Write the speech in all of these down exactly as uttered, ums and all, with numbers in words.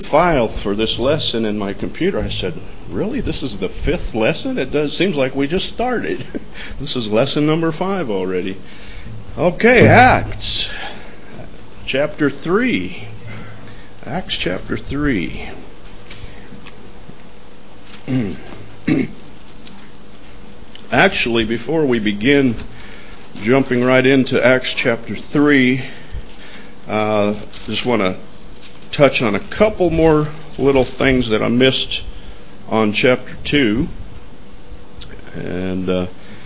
File for this lesson in my computer. I said, really? This is the fifth lesson? It does seems like we just started. This is lesson number five already. Okay, Acts chapter three. Acts chapter three. Actually, before we begin jumping right into Acts chapter three, uh, just want to touch on a couple more little things that I missed on chapter two, and uh,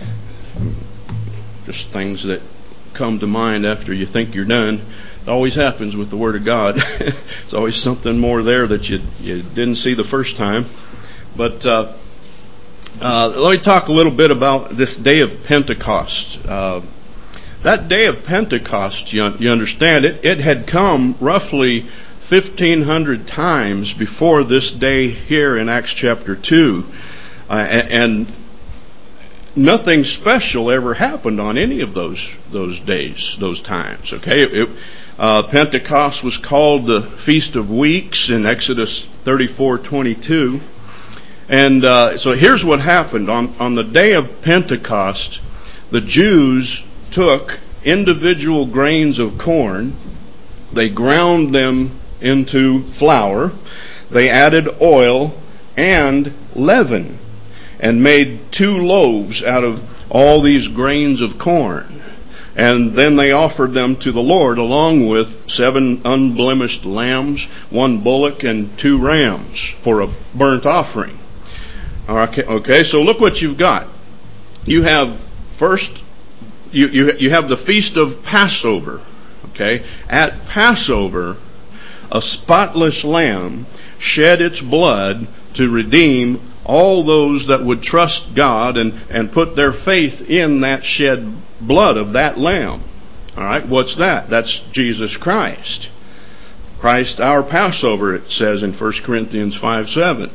just things that come to mind after you think you're done. It always happens with the Word of God. It's always something more there that you you didn't see the first time. But uh, uh, let me talk a little bit about this day of Pentecost. Uh, that day of Pentecost, you, you understand, it, it had come roughly fifteen hundred times before this day here in Acts chapter two. Uh, and, and nothing special ever happened on any of those those days, those times. Okay, it, it, uh, Pentecost was called the Feast of Weeks in Exodus thirty-four twenty-two. And uh, so here's what happened. On, on the day of Pentecost, the Jews took individual grains of corn, they ground them into flour, they added oil and leaven, and made two loaves out of all these grains of corn. And then they offered them to the Lord along with seven unblemished lambs, one bullock, and two rams for a burnt offering. Okay, okay, so look what you've got. You have first, you, you, you have the Feast of Passover. Okay, at Passover, a spotless lamb shed its blood to redeem all those that would trust God and, and put their faith in that shed blood of that lamb. All right, what's that? That's Jesus Christ. Christ our Passover, it says in First Corinthians five seven.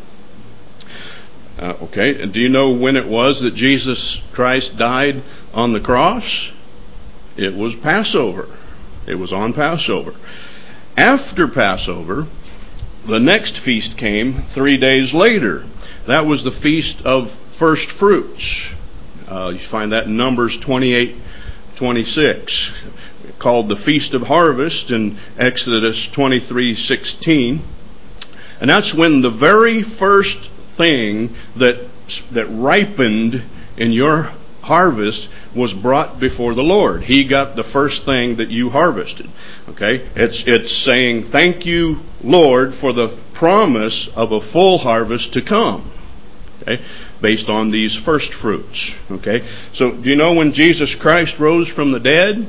Uh, okay, do you know when it was that Jesus Christ died on the cross? It was Passover. It was on Passover. After Passover, the next feast came three days later. That was the Feast of First Fruits. Uh, you find that in Numbers twenty-eight twenty-six. Called the Feast of Harvest in Exodus twenty-three sixteen. And that's when the very first thing that that ripened in your harvest was brought before the Lord. He got the first thing that you harvested. Okay? It's it's saying, thank you, Lord, for the promise of a full harvest to come. Okay? Based on these first fruits. Okay? So, do you know when Jesus Christ rose from the dead?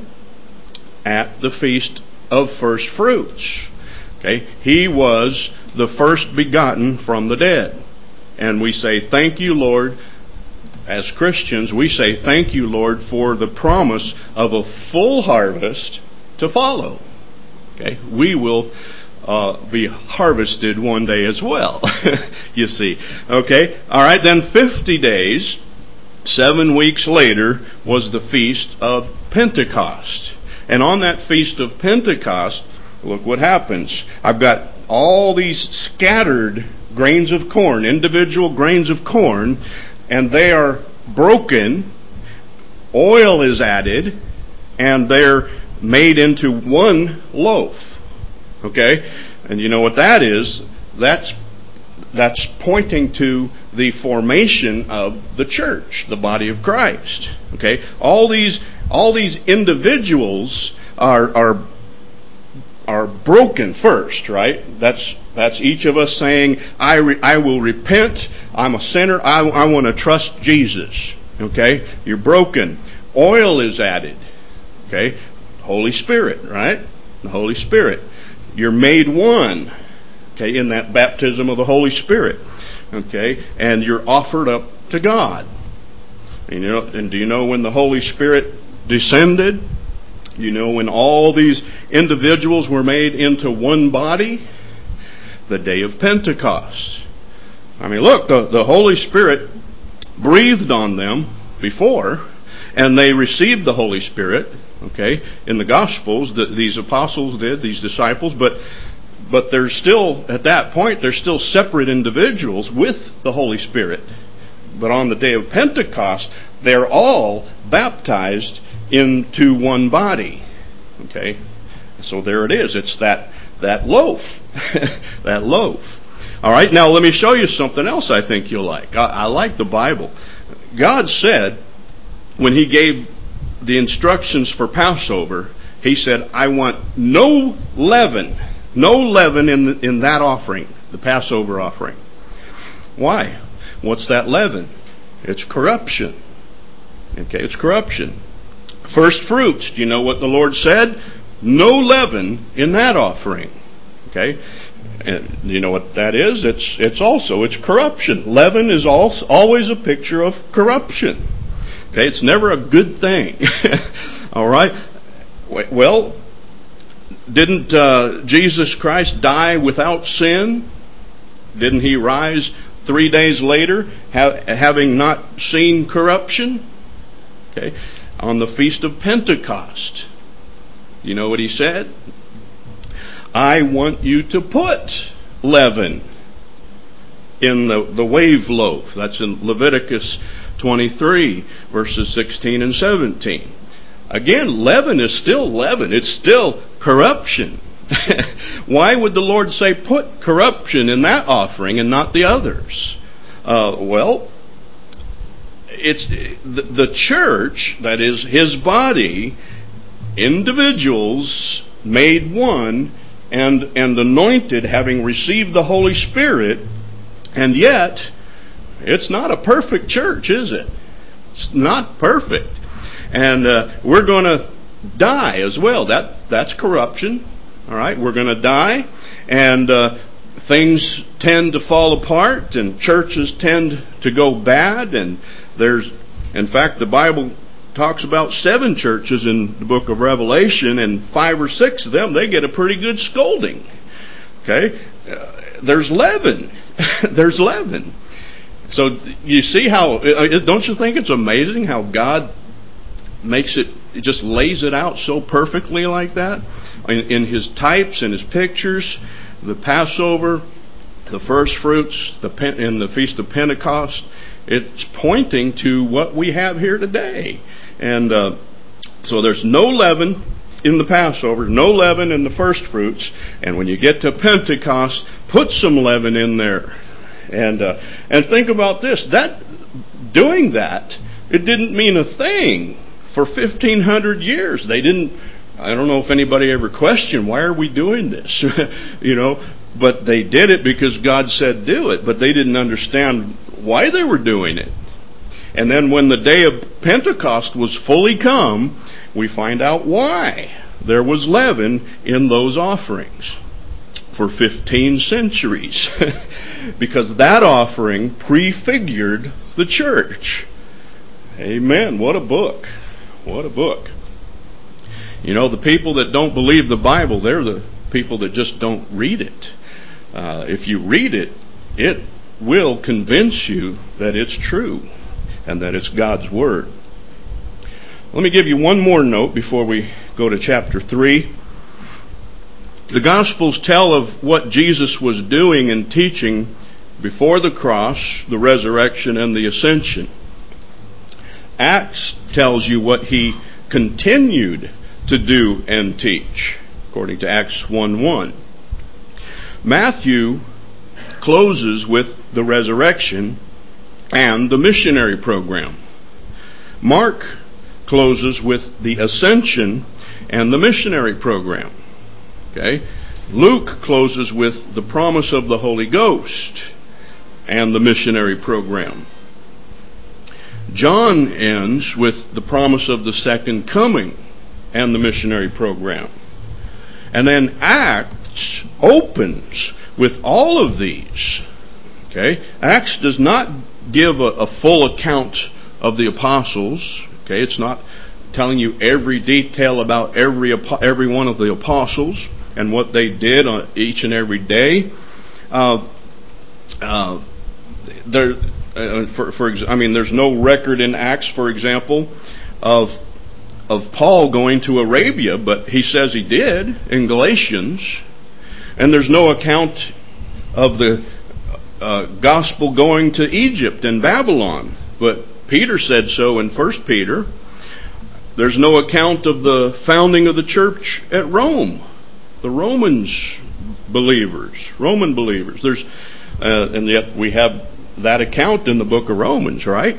At the Feast of First Fruits. Okay? He was the first begotten from the dead. And we say, thank you, Lord. As Christians, we say, thank you, Lord, for the promise of a full harvest to follow. Okay, we will uh, be harvested one day as well, you see. Okay, all right, then fifty days, seven weeks later, was the Feast of Pentecost. And on that Feast of Pentecost, look what happens. I've got all these scattered grains of corn, individual grains of corn, and they are broken, oil is added, and they're made into one loaf. Okay? And you know what that is? That's that's pointing to the formation of the church, the body of Christ. Okay? All these all these individuals are are are broken first, right? That's that's each of us saying, I re, I will repent. I'm a sinner. I, I want to trust Jesus. Okay? You're broken. Oil is added. Okay? Holy Spirit, right? The Holy Spirit. You're made one. Okay? In that baptism of the Holy Spirit. Okay? And you're offered up to God. And, you know, and do you know when the Holy Spirit descended? You know when all these individuals were made into one body? The day of Pentecost. I mean, look, the, the Holy Spirit breathed on them before, and they received the Holy Spirit, okay, in the Gospels, that these apostles did, these disciples, but but they're still, at that point, they're still separate individuals with the Holy Spirit. But on the day of Pentecost, they're all baptized into one body. Okay? So there it is. It's that, that loaf. that loaf. All right, now let me show you something else I think you'll like. I, I like the Bible. God said, when He gave the instructions for Passover, He said, I want no leaven. No leaven in the, in that offering, the Passover offering. Why? What's that leaven? It's corruption. Okay, it's corruption. First fruits. Do you know what the Lord said? No leaven in that offering. Okay, and you know what that is? It's it's also it's corruption. Leaven is also always a picture of corruption. Okay, it's never a good thing. All right. Well, didn't uh, Jesus Christ die without sin? Didn't He rise three days later, ha- having not seen corruption? Okay, on the Feast of Pentecost, you know what He said? I want you to put leaven in the, the wave loaf. That's in Leviticus twenty-three, verses sixteen and seventeen. Again, leaven is still leaven. It's still corruption. Why would the Lord say put corruption in that offering and not the others? Uh, well, it's the, the church, that is His body, individuals made one and, and anointed, having received the Holy Spirit, and yet it's not a perfect church, is it? It's not perfect. And uh, we're going to die as well. That that's corruption. All right, we're going to die, and uh, things tend to fall apart, and churches tend to go bad. And there's, in fact, the Bible talks about seven churches in the book of Revelation, and five or six of them, they get a pretty good scolding. Okay, uh, there's leaven. there's leaven. So you see how? Don't you think it's amazing how God makes it, it just lays it out so perfectly like that in, in His types and His pictures? The Passover, the first fruits, the in the Feast of Pentecost, it's pointing to what we have here today. And uh, so there's no leaven in the Passover, no leaven in the first fruits, and when you get to Pentecost, put some leaven in there. And uh, and think about this: that doing that, it didn't mean a thing. For fifteen hundred years, they didn't, I don't know if anybody ever questioned, why are we doing this? you know, but they did it because God said do it, but they didn't understand why they were doing it. And then when the day of Pentecost was fully come, we find out why there was leaven in those offerings for fifteen centuries. Because that offering prefigured the church. Amen. What a book. What a book. You know, the people that don't believe the Bible, they're the people that just don't read it. Uh, if you read it, it will convince you that it's true and that it's God's Word. Let me give you one more note before we go to chapter three. The Gospels tell of what Jesus was doing and teaching before the cross, the resurrection, and the ascension. Acts tells you what He continued to do and teach, according to Acts one one. Matthew closes with the resurrection and the missionary program. Mark closes with the ascension and the missionary program. Okay? Luke closes with the promise of the Holy Ghost and the missionary program. John ends with the promise of the second coming and the missionary program. And then Acts opens with all of these. Okay? Acts does not give a, a full account of the apostles. Okay? It's not telling you every detail about every every one of the apostles and what they did on each and every day. Uh, uh, there Uh, for, for I mean, there's no record in Acts, for example, of of Paul going to Arabia, but he says he did in Galatians. And there's no account of the uh, gospel going to Egypt and Babylon. But Peter said so in First Peter. There's no account of the founding of the church at Rome. The Romans believers, Roman believers. There's, uh, and yet we have that account in the book of Romans, right?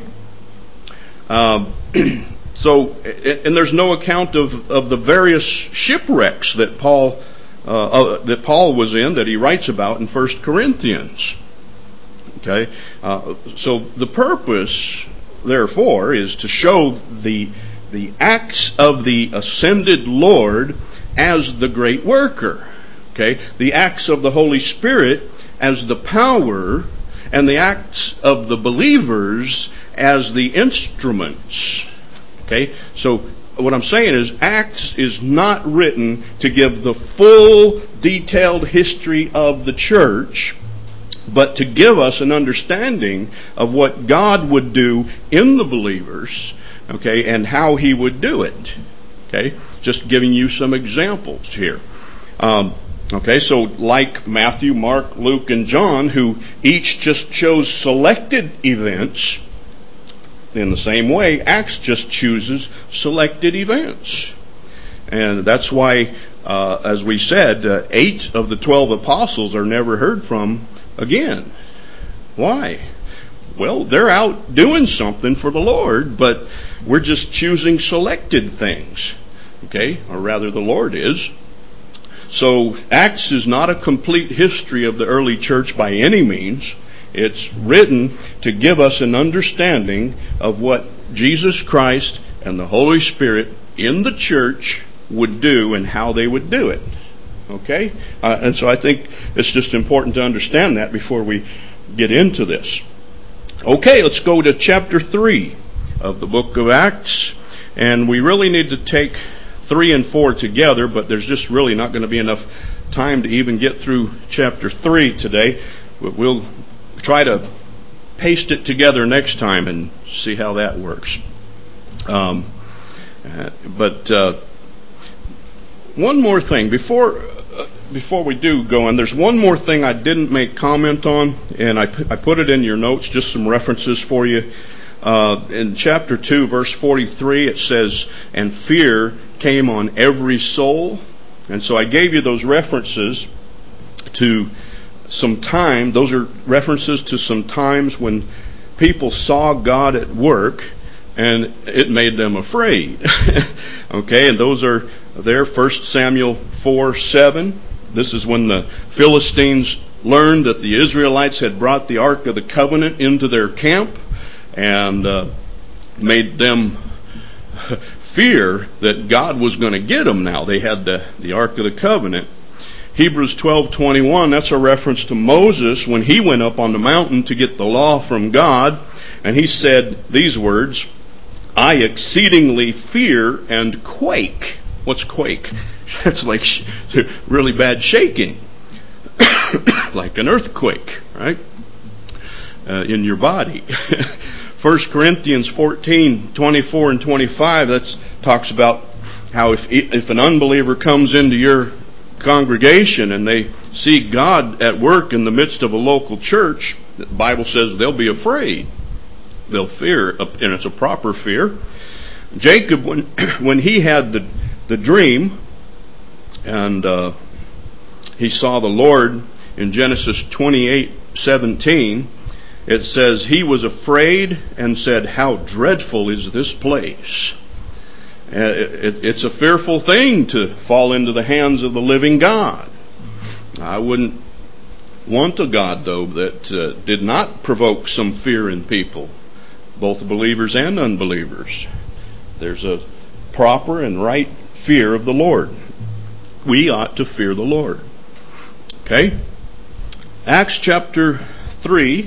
Um, so, and there's no account of, of the various shipwrecks that Paul uh, uh, that Paul was in, that he writes about in First Corinthians. Okay, uh, so the purpose, therefore, is to show the the acts of the ascended Lord as the great worker. Okay, the acts of the Holy Spirit as the power, and the acts of the believers as the instruments. Okay, so what I'm saying is, Acts is not written to give the full, detailed history of the church, but to give us an understanding of what God would do in the believers, okay, and how He would do it. Okay, just giving you some examples here. Um, okay, so like Matthew, Mark, Luke, and John, who each just chose selected events, in the same way, Acts just chooses selected events. And that's why, uh, as we said, uh, eight of the twelve apostles are never heard from again. Why? Well, they're out doing something for the Lord, but we're just choosing selected things. Okay? Or rather, the Lord is. So, Acts is not a complete history of the early church by any means. It's written to give us an understanding of what Jesus Christ and the Holy Spirit in the church would do and how they would do it. Okay? Uh, and so I think it's just important to understand that before we get into this. Okay, let's go to chapter three of the book of Acts. And we really need to take three and four together, but there's just really not going to be enough time to even get through chapter three today. We'll try to paste it together next time and see how that works. Um, uh, but uh, one more thing before uh, before we do go on. There's one more thing I didn't make comment on, and I pu- I put it in your notes, just some references for you. Uh, in chapter two, verse forty-three, it says, "And fear came on every soul." And so I gave you those references to some time. Those are references to some times when people saw God at work and it made them afraid. Okay, and those are there. First Samuel four seven. This is when the Philistines learned that the Israelites had brought the Ark of the Covenant into their camp, and uh, made them fear that God was going to get them now. They had the, the Ark of the Covenant. Hebrews twelve twenty-one, that's a reference to Moses when he went up on the mountain to get the law from God. And he said these words, "I exceedingly fear and quake." What's quake? That's like sh- really bad shaking. Like an earthquake, right? Uh, in your body. First Corinthians fourteen twenty-four and twenty-five, that talks about how if if an unbeliever comes into your congregation and they see God at work in the midst of a local church, the Bible says they'll be afraid. They'll fear, and it's a proper fear. Jacob, when when he had the the dream, and uh, he saw the Lord in Genesis twenty-eight seventeen, it says he was afraid and said, "How dreadful is this place." It's a fearful thing to fall into the hands of the living God. I wouldn't want a God, though, that uh, did not provoke some fear in people, both believers and unbelievers. There's a proper and right fear of the Lord. We ought to fear the Lord. Okay? Acts chapter three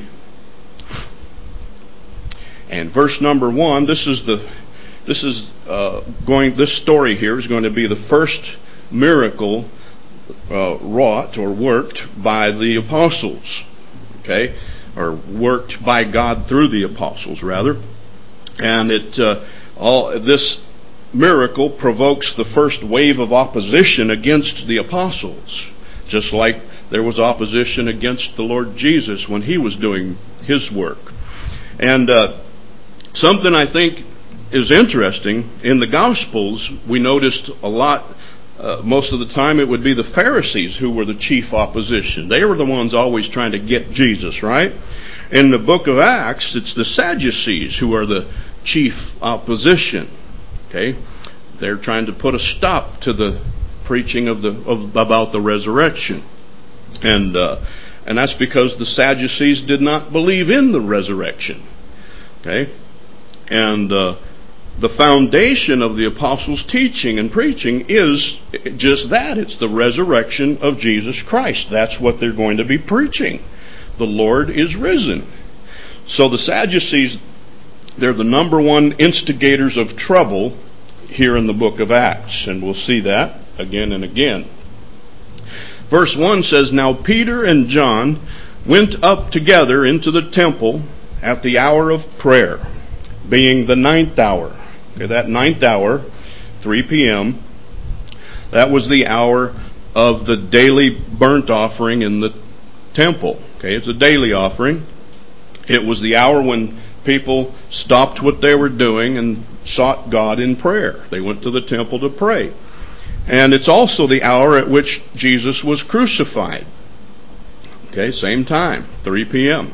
and verse number one. This is the This is uh, going. This story here is going to be the first miracle uh, wrought or worked by the apostles. Okay, or worked by God through the apostles, rather. And it uh, all this miracle provokes the first wave of opposition against the apostles. just like there was opposition against the Lord Jesus when he was doing his work. And uh, something I think is interesting, in the Gospels, we noticed a lot, uh, most of the time it would be the Pharisees who were the chief opposition. They were the ones always trying to get Jesus, right? In the book of Acts, it's the Sadducees who are the chief opposition. Okay? They're trying to put a stop to the preaching of the of, about the resurrection. And uh, and that's because the Sadducees did not believe in the resurrection. Okay? And uh, the foundation of the apostles' teaching and preaching is just that. It's the resurrection of Jesus Christ. That's what they're going to be preaching. The Lord is risen. So the Sadducees, they're the number one instigators of trouble here in the book of Acts. And we'll see that again and again. Verse one says, "Now Peter and John went up together into the temple at the hour of prayer, being the ninth hour." Okay, that ninth hour, three p.m., that was the hour of the daily burnt offering in the temple. Okay, it's a daily offering. It was the hour when people stopped what they were doing and sought God in prayer. They went to the temple to pray. And it's also the hour at which Jesus was crucified. Okay, same time, three p.m.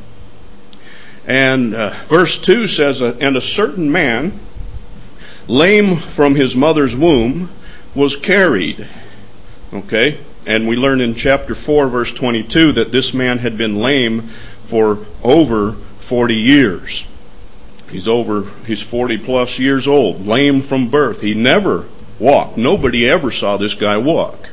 And uh, verse two says, "And a certain man, lame from his mother's womb, was carried." Okay, and we learn in chapter four, verse twenty-two, that this man had been lame for over forty years. He's over, he's forty plus years old, lame from birth. He never walked. Nobody ever saw this guy walk.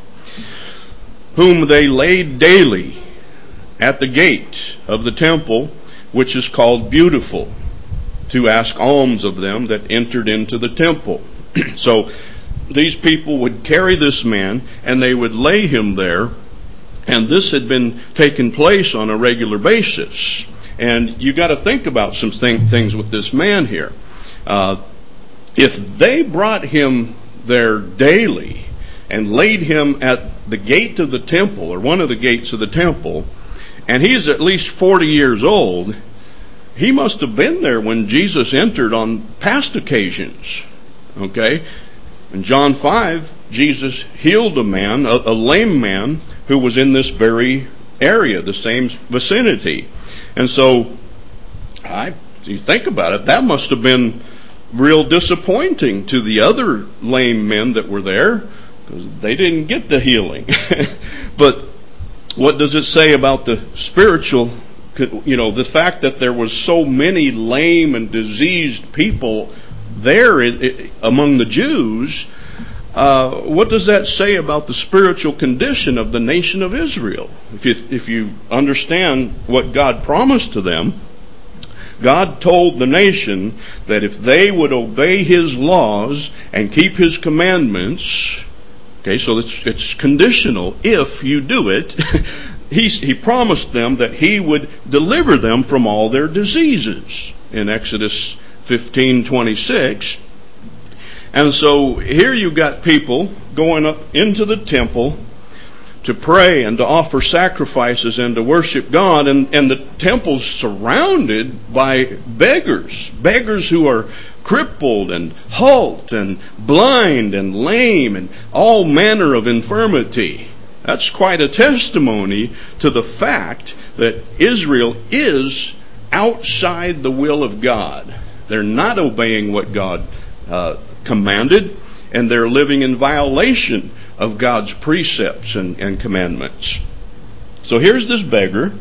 "Whom they laid daily at the gate of the temple, which is called Beautiful, to ask alms of them that entered into the temple." So these people would carry this man and they would lay him there, and this had been taking place on a regular basis. And you got to think about some thing, things with this man here. Uh, if they brought him there daily and laid him at the gate of the temple, or one of the gates of the temple, and he's at least forty years old, he must have been there when Jesus entered on past occasions. Okay? In John five, Jesus healed a man, a, a lame man, who was in this very area, the same vicinity. And so, I, you think about it, that must have been real disappointing to the other lame men that were there, because they didn't get the healing. But what does it say about the spiritual, you know, the fact that there was so many lame and diseased people there it, it, among the Jews? Uh, what does that say about the spiritual condition of the nation of Israel? If you, if you understand what God promised to them, God told the nation that if they would obey His laws and keep His commandments, okay, so it's, it's conditional. If you do it, he, he promised them that He would deliver them from all their diseases in Exodus fifteen twenty-six. And so here you've got people going up into the temple to pray and to offer sacrifices and to worship God, and, and the temple's surrounded by beggars, beggars who are crippled and halt and blind and lame and all manner of infirmity. That's quite a testimony to the fact that Israel is outside the will of God. They're not obeying what God uh, commanded, and they're living in violation of God's precepts and, and commandments. So here's this beggar.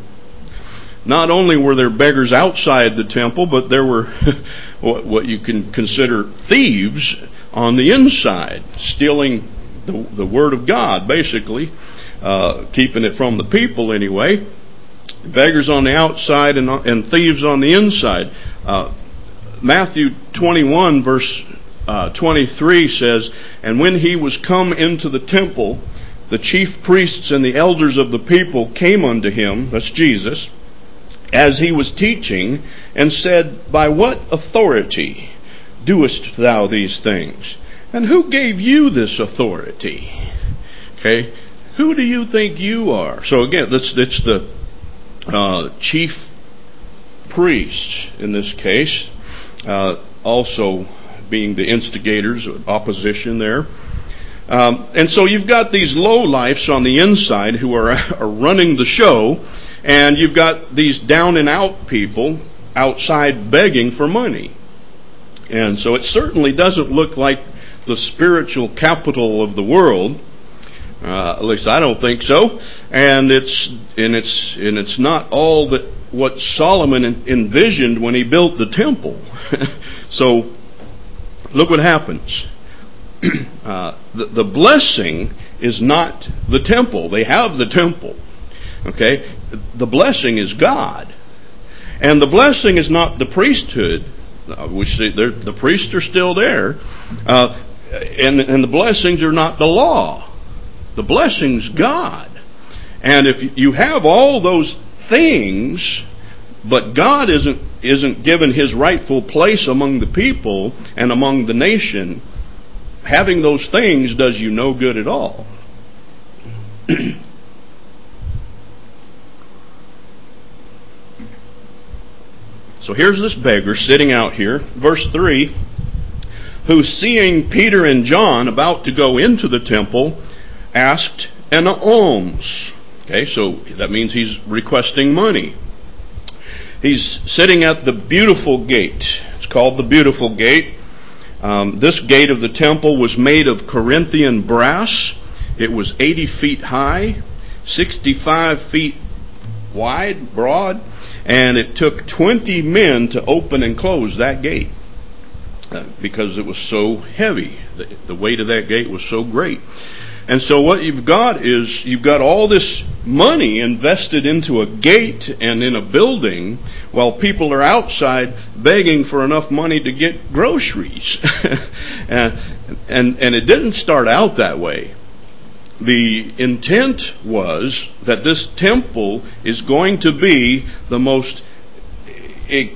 Not only were there beggars outside the temple, but there were what, what you can consider thieves on the inside, stealing the, the word of God, basically, uh, keeping it from the people anyway. Beggars on the outside and, and thieves on the inside. Uh, Matthew twenty-one, verse Uh, twenty-three says, "And when he was come into the temple, the chief priests and the elders of the people came unto him," that's Jesus, "as he was teaching, and said, By what authority doest thou these things? And who gave you this authority?" Okay, who do you think you are? So again, that's, that's the uh, chief priests in this case, uh, also being the instigators of opposition there. Um, and so you've got these lowlifes on the inside who are, are running the show, and you've got these down and out people outside begging for money. And so it certainly doesn't look like the spiritual capital of the world. Uh, at least I don't think so. And it's and it's and it's not all that what Solomon envisioned when he built the temple. So look what happens. Uh, the, the blessing is not the temple. They have the temple. Okay? The blessing is God. And the blessing is not the priesthood. Uh, which they, the priests are still there. Uh, and, and the blessings are not the law. The blessing's God. And if you have all those things, but God isn't isn't given his rightful place among the people and among the nation, having those things does you no good at all. So here's this beggar sitting out here, verse three, who, seeing Peter and John about to go into the temple, asked an alms. Okay, so that means he's requesting money. He's sitting at the Beautiful Gate. It's called the Beautiful Gate. Um, this gate of the temple was made of Corinthian brass. It was eighty feet high, sixty-five feet wide, broad, and it took twenty men to open and close that gate uh, because it was so heavy. The, the weight of that gate was so great. And so what you've got is you've got all this money invested into a gate and in a building while people are outside begging for enough money to get groceries. and, and, and it didn't start out that way. The intent was that this temple is going to be the most e-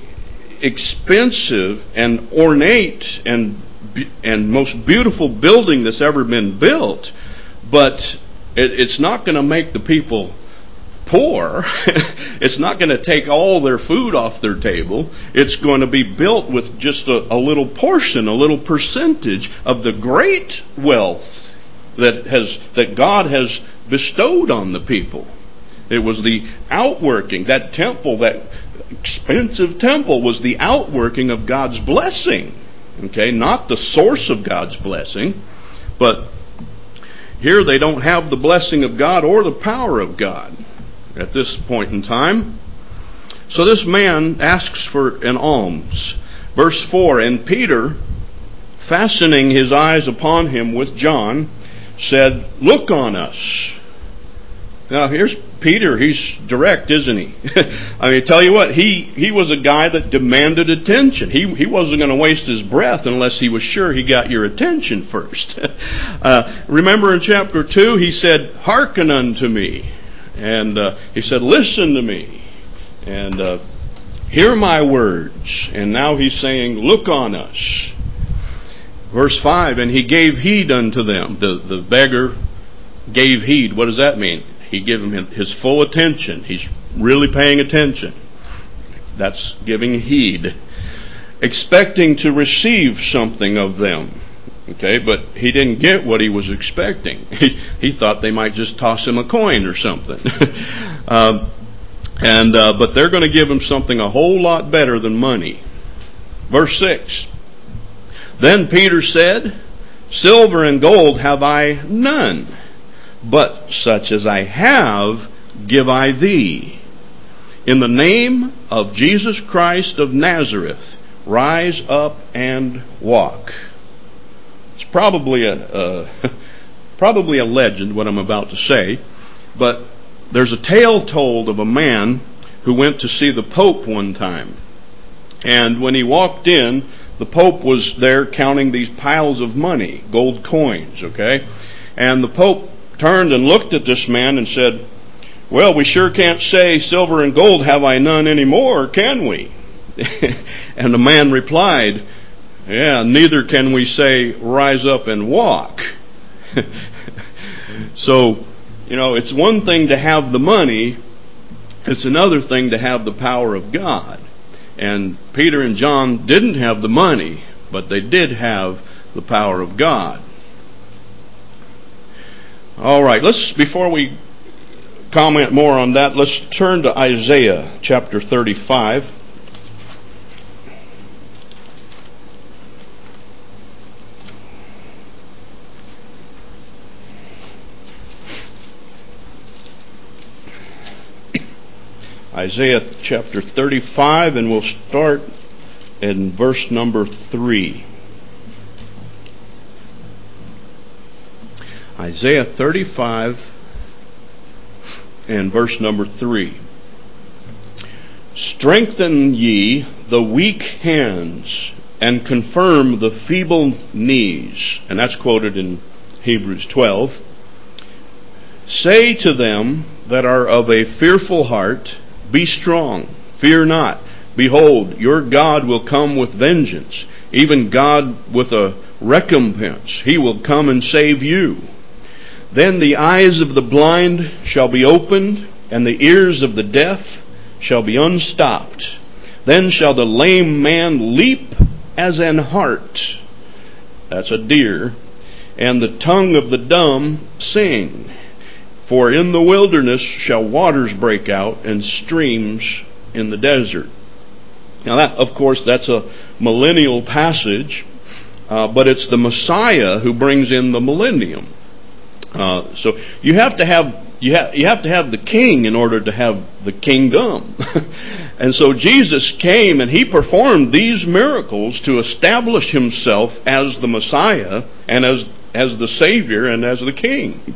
expensive and ornate and and most beautiful building that's ever been built. But it, it's not going to make the people poor. It's not going to take all their food off their table. It's going to be built with just a, a little portion, a little percentage of the great wealth that has that God has bestowed on the people. It was the outworking. That temple, that expensive temple, was the outworking of God's blessing. Okay, not the source of God's blessing, but here they don't have the blessing of God or the power of God at this point in time. So this man asks for an alms. Verse four, and Peter, fastening his eyes upon him with John, said, "Look on us." Now here's Peter. He's direct, isn't he? I mean, tell you what, he, he was a guy that demanded attention. He he wasn't going to waste his breath unless he was sure he got your attention first. uh, remember in chapter two, he said, "Hearken unto me." And uh, he said, "Listen to me." And uh, hear my words. And now he's saying, "Look on us." Verse five, and he gave heed unto them. The, the beggar gave heed. What does that mean? He gave him his full attention. He's really paying attention. That's giving heed. Expecting to receive something of them. Okay, but he didn't get what he was expecting. He, he thought they might just toss him a coin or something. um, and uh, but they're going to give him something a whole lot better than money. Verse six. Then Peter said, "Silver and gold have I none, but such as I have give I thee. In the name of Jesus Christ of Nazareth, rise up and walk." It's probably a, a probably a legend what I'm about to say, but there's a tale told of a man who went to see the Pope one time. And when he walked in, the Pope was there counting these piles of money, gold coins, okay? And the Pope turned and looked at this man and said, "Well, we sure can't say silver and gold have I none anymore, can we?" And the man replied, "Yeah, neither can we say rise up and walk." So, You know, it's one thing to have the money, it's another thing to have the power of God. And Peter and John didn't have the money, but they did have the power of God. All right, let's, before we comment more on that, let's turn to Isaiah chapter thirty-five. Isaiah chapter thirty-five, and we'll start in verse number three. Isaiah thirty-five and verse number three. Strengthen ye the weak hands, and confirm the feeble knees. And that's quoted in Hebrews twelve. Say to them that are of a fearful heart, be strong, fear not. Behold, your God will come with vengeance, even God with a recompense. He will come and save you. Then the eyes of the blind shall be opened, and the ears of the deaf shall be unstopped. Then shall the lame man leap as an hart, that's a deer, and the tongue of the dumb sing. For in the wilderness shall waters break out, and streams in the desert. Now that, of course, that's a millennial passage, uh, but it's the Messiah who brings in the millennium. Uh, so you have to have you have you have to have the king in order to have the kingdom. And so Jesus came and he performed these miracles to establish himself as the Messiah and as as the Savior and as the King.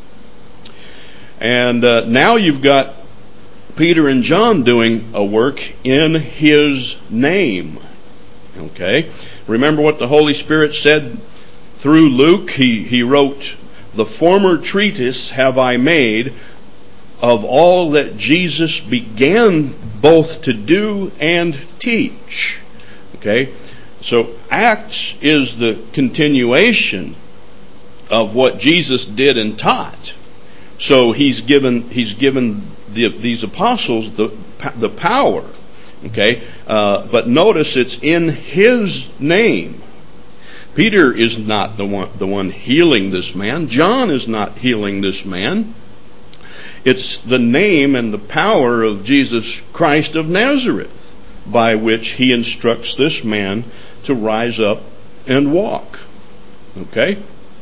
And uh, now you've got Peter and John doing a work in his name. Okay? Remember what the Holy Spirit said through Luke? He, he wrote, the former treatise have I made of all that Jesus began both to do and teach. Okay? So Acts is the continuation of what Jesus did and taught. So he's given he's given the, these apostles the the power, okay. Uh, but notice it's in his name. Peter is not the one the one healing this man. John is not healing this man. It's the name and the power of Jesus Christ of Nazareth by which he instructs this man to rise up and walk. Okay.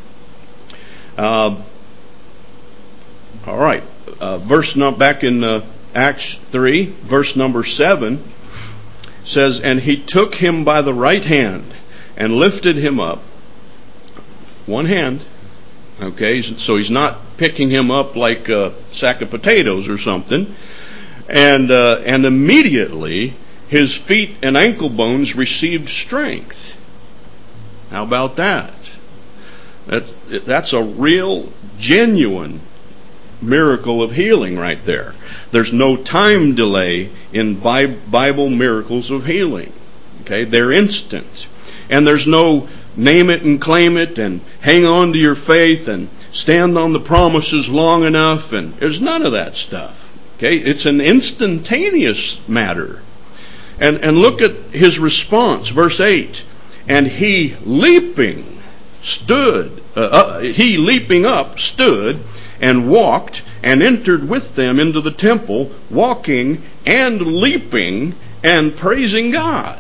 Uh, All right, uh, verse no, back in uh, Acts three, verse number seven says, and he took him by the right hand and lifted him up. One hand, okay, so he's not picking him up like a sack of potatoes or something. And uh, and immediately his feet and ankle bones received strength. How about that? That's, that's a real, genuine miracle of healing right there. There's no time delay in Bible miracles of healing. Okay, they're instant. And there's no name it and claim it and hang on to your faith and stand on the promises long enough, and there's none of that stuff. Okay, it's an instantaneous matter. And and look at his response, verse eight. And he leaping stood, uh, uh, he leaping up stood and walked and entered with them into the temple, walking and leaping and praising God.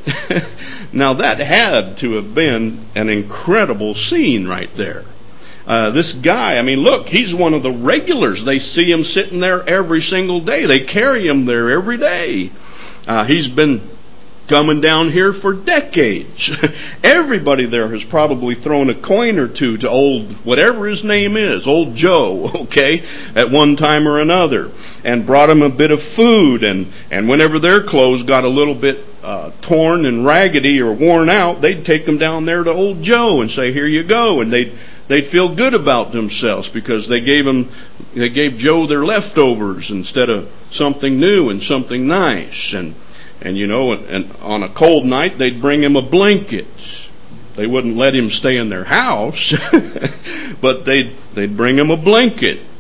Now that had to have been an incredible scene right there. Uh, this guy, I mean, look, he's one of the regulars. They see him sitting there every single day. They carry him there every day. Uh, he's been coming down here for decades. Everybody there has probably thrown a coin or two to old, whatever his name is, old Joe, okay, at one time or another, and brought him a bit of food, and, and whenever their clothes got a little bit uh, torn and raggedy or worn out, they'd take them down there to old Joe and say, here you go, and they'd they'd feel good about themselves because they gave him, they gave Joe their leftovers instead of something new and something nice. And And you know, and, and on a cold night, they'd bring him a blanket. They wouldn't let him stay in their house, but they'd they'd bring him a blanket.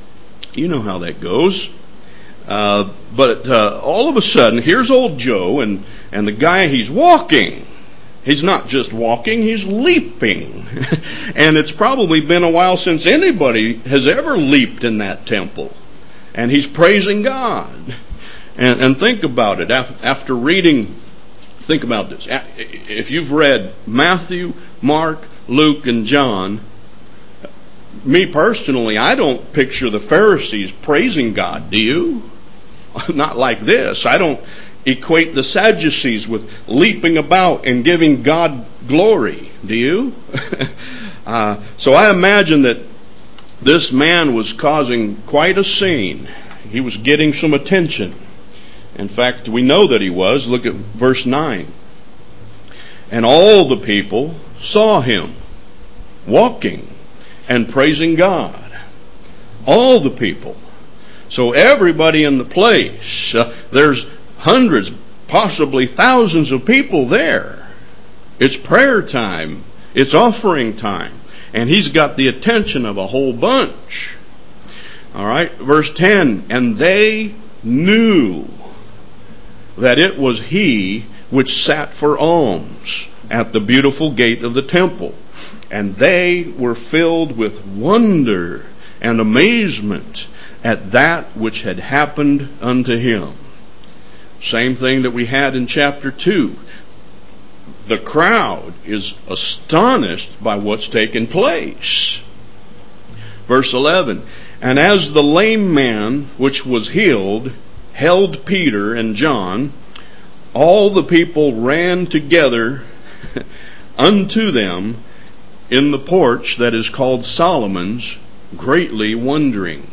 You know how that goes. Uh, but uh, all of a sudden, here's old Joe, and, and the guy, he's walking. He's not just walking, he's leaping. And it's probably been a while since anybody has ever leaped in that temple. And he's praising God. And, and think about it. After reading, think about this. If you've read Matthew, Mark, Luke, and John, me personally, I don't picture the Pharisees praising God. Do you? Not like this. I don't equate the Sadducees with leaping about and giving God glory. Do you? uh, so I imagine that this man was causing quite a scene. He was getting some attention. In fact, we know that he was. Look at verse nine. And all the people saw him walking and praising God. All the people. So everybody in the place, uh, there's hundreds, possibly thousands of people there. It's prayer time. It's offering time. And he's got the attention of a whole bunch. All right, verse ten. And they knew that it was he which sat for alms at the beautiful gate of the temple. And they were filled with wonder and amazement at that which had happened unto him. Same thing that we had in chapter two. The crowd is astonished by what's taken place. Verse eleven. And as the lame man which was healed held Peter and John, all the people ran together unto them in the porch that is called Solomon's, greatly wondering.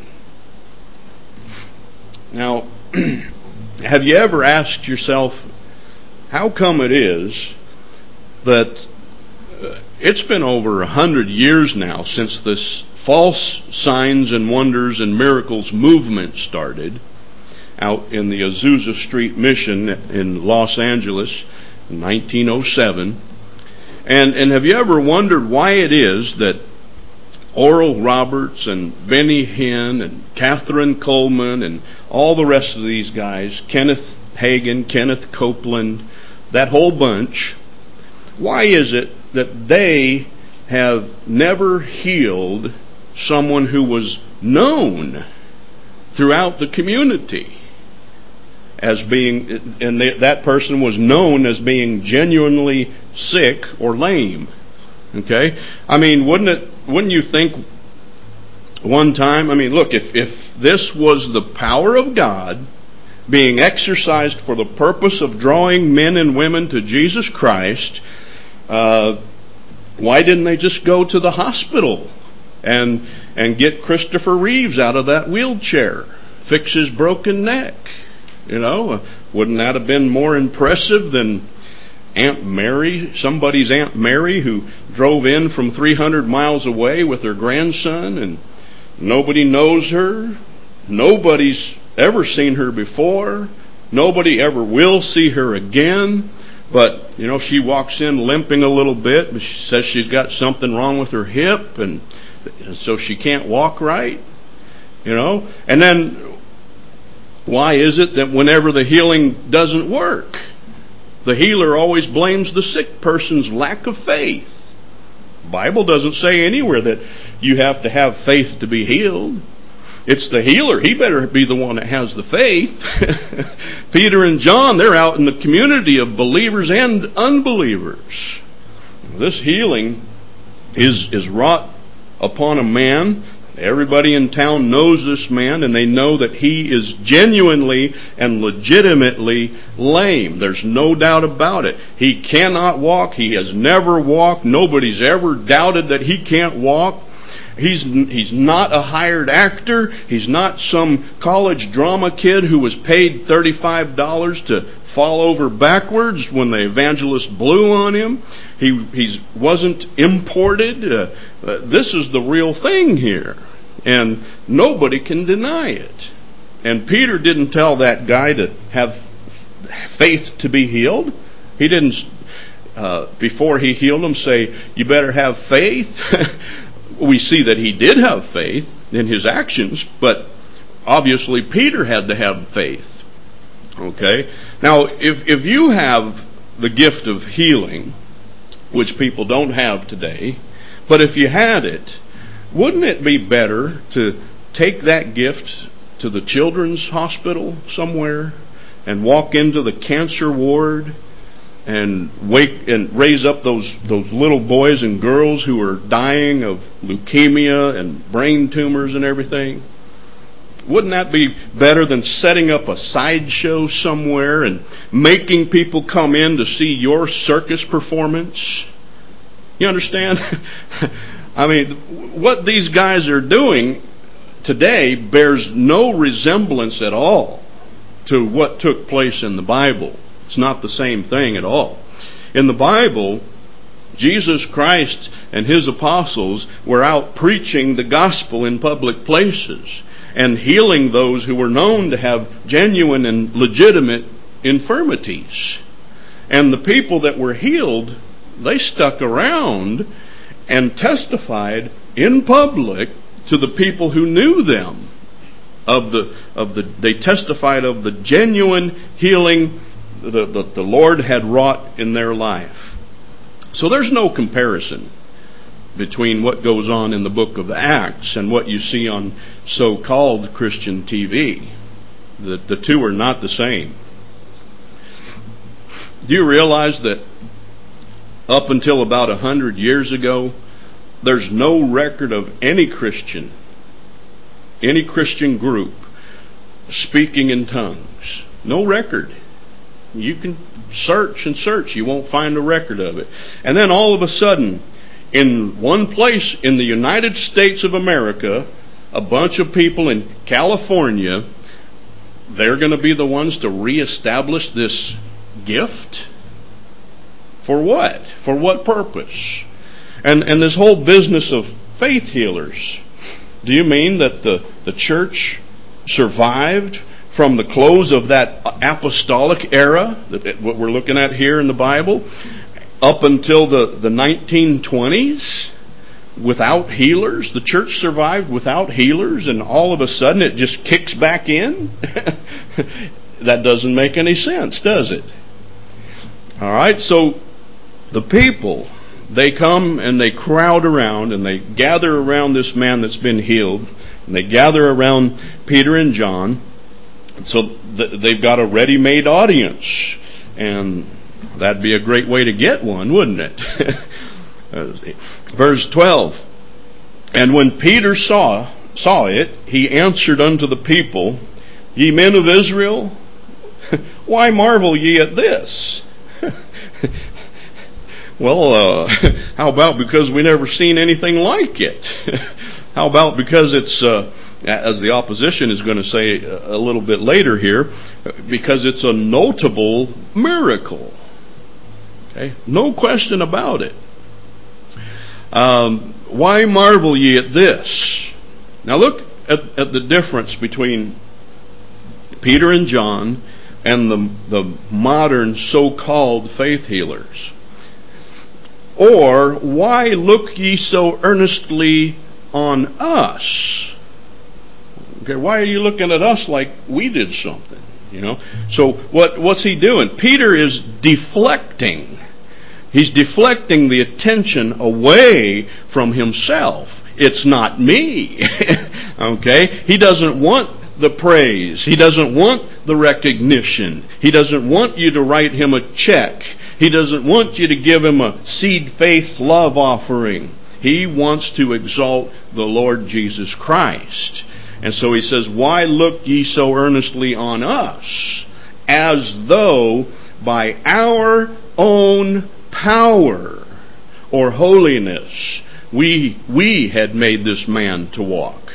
Now, have you ever asked yourself, how come it is that it's been over a hundred years now since this false signs and wonders and miracles movement started out in the Azusa Street Mission in Los Angeles in nineteen oh seven. And, and have you ever wondered why it is that Oral Roberts and Benny Hinn and Catherine Coleman and all the rest of these guys, Kenneth Hagin, Kenneth Copeland, that whole bunch, why is it that they have never healed someone who was known throughout the community as being, and they, that person was known as being genuinely sick or lame? Okay? I mean, wouldn't it, wouldn't you think one time, I mean, look, if, if this was the power of God being exercised for the purpose of drawing men and women to Jesus Christ, uh, why didn't they just go to the hospital and and get Christopher Reeves out of that wheelchair, fix his broken neck? You know, wouldn't that have been more impressive than Aunt Mary, somebody's Aunt Mary who drove in from three hundred miles away with her grandson, and nobody knows her, nobody's ever seen her before, nobody ever will see her again, but, you know, she walks in limping a little bit, but she says she's got something wrong with her hip, and so she can't walk right, you know, and then why is it that whenever the healing doesn't work, the healer always blames the sick person's lack of faith? The Bible doesn't say anywhere that you have to have faith to be healed. It's the healer. He better be the one that has the faith. Peter and John, they're out in the community of believers and unbelievers. This healing is, is wrought upon a man. Everybody in town knows this man, and they know that he is genuinely and legitimately lame. There's no doubt about it. He cannot walk. He has never walked. Nobody's ever doubted that he can't walk. He's he's not a hired actor. He's not some college drama kid who was paid thirty-five dollars to fall over backwards when the evangelist blew on him. He he wasn't imported. Uh, uh, this is the real thing here. And nobody can deny it. And Peter didn't tell that guy to have faith to be healed. He didn't, uh, before he healed him, say, you better have faith. We see that he did have faith in his actions, but obviously Peter had to have faith. Okay? Now, if, if you have the gift of healing, which people don't have today, but if you had it, wouldn't it be better to take that gift to the children's hospital somewhere and walk into the cancer ward and wake and raise up those those little boys and girls who are dying of leukemia and brain tumors and everything? Wouldn't that be better than setting up a sideshow somewhere and making people come in to see your circus performance? You understand? I mean, what these guys are doing today bears no resemblance at all to what took place in the Bible. It's not the same thing at all. In the Bible, Jesus Christ and his apostles were out preaching the gospel in public places and healing those who were known to have genuine and legitimate infirmities. And the people that were healed, they stuck around and testified in public to the people who knew them of the of the they testified of the genuine healing that the, the Lord had wrought in their life. So there's no comparison between what goes on in the book of Acts and what you see on so-called Christian T V. The, the two are not the same. Do you realize that up until about a hundred years ago, there's no record of any Christian, any Christian group speaking in tongues? No record. You can search and search. You won't find a record of it. And then all of a sudden, in one place in the United States of America, a bunch of people in California, they're going to be the ones to reestablish this gift? For what? For what purpose? And and this whole business of faith healers. Do you mean that the, the church survived from the close of that apostolic era, that what we're looking at here in the Bible, up until the, the nineteen twenties, without healers? The church survived without healers, and all of a sudden it just kicks back in? That doesn't make any sense, does it? All right, so the people, they come and they crowd around and they gather around this man that's been healed, and they gather around Peter and John. So th- they've got a ready-made audience, and that'd be a great way to get one, wouldn't it? Verse twelve, and when Peter saw saw it, he answered unto the people, Ye men of Israel, why marvel ye at this? Well, uh, how about because we never seen anything like it? How about because it's, uh, as the opposition is going to say a little bit later here, because it's a notable miracle. Okay, no question about it. Um, why marvel ye at this? Now look at, at the difference between Peter and John and the, the modern so-called faith healers. Or, why look ye so earnestly on us? Okay, why are you looking at us like we did something? You know. So what what's he doing? Peter is deflecting. He's deflecting the attention away from himself. It's not me. Okay? He doesn't want the praise. He doesn't want the recognition. He doesn't want you to write him a check. He doesn't want you to give him a seed faith love offering. He wants to exalt the Lord Jesus Christ. And so he says, why look ye so earnestly on us, as though by our own power or holiness we we had made this man to walk?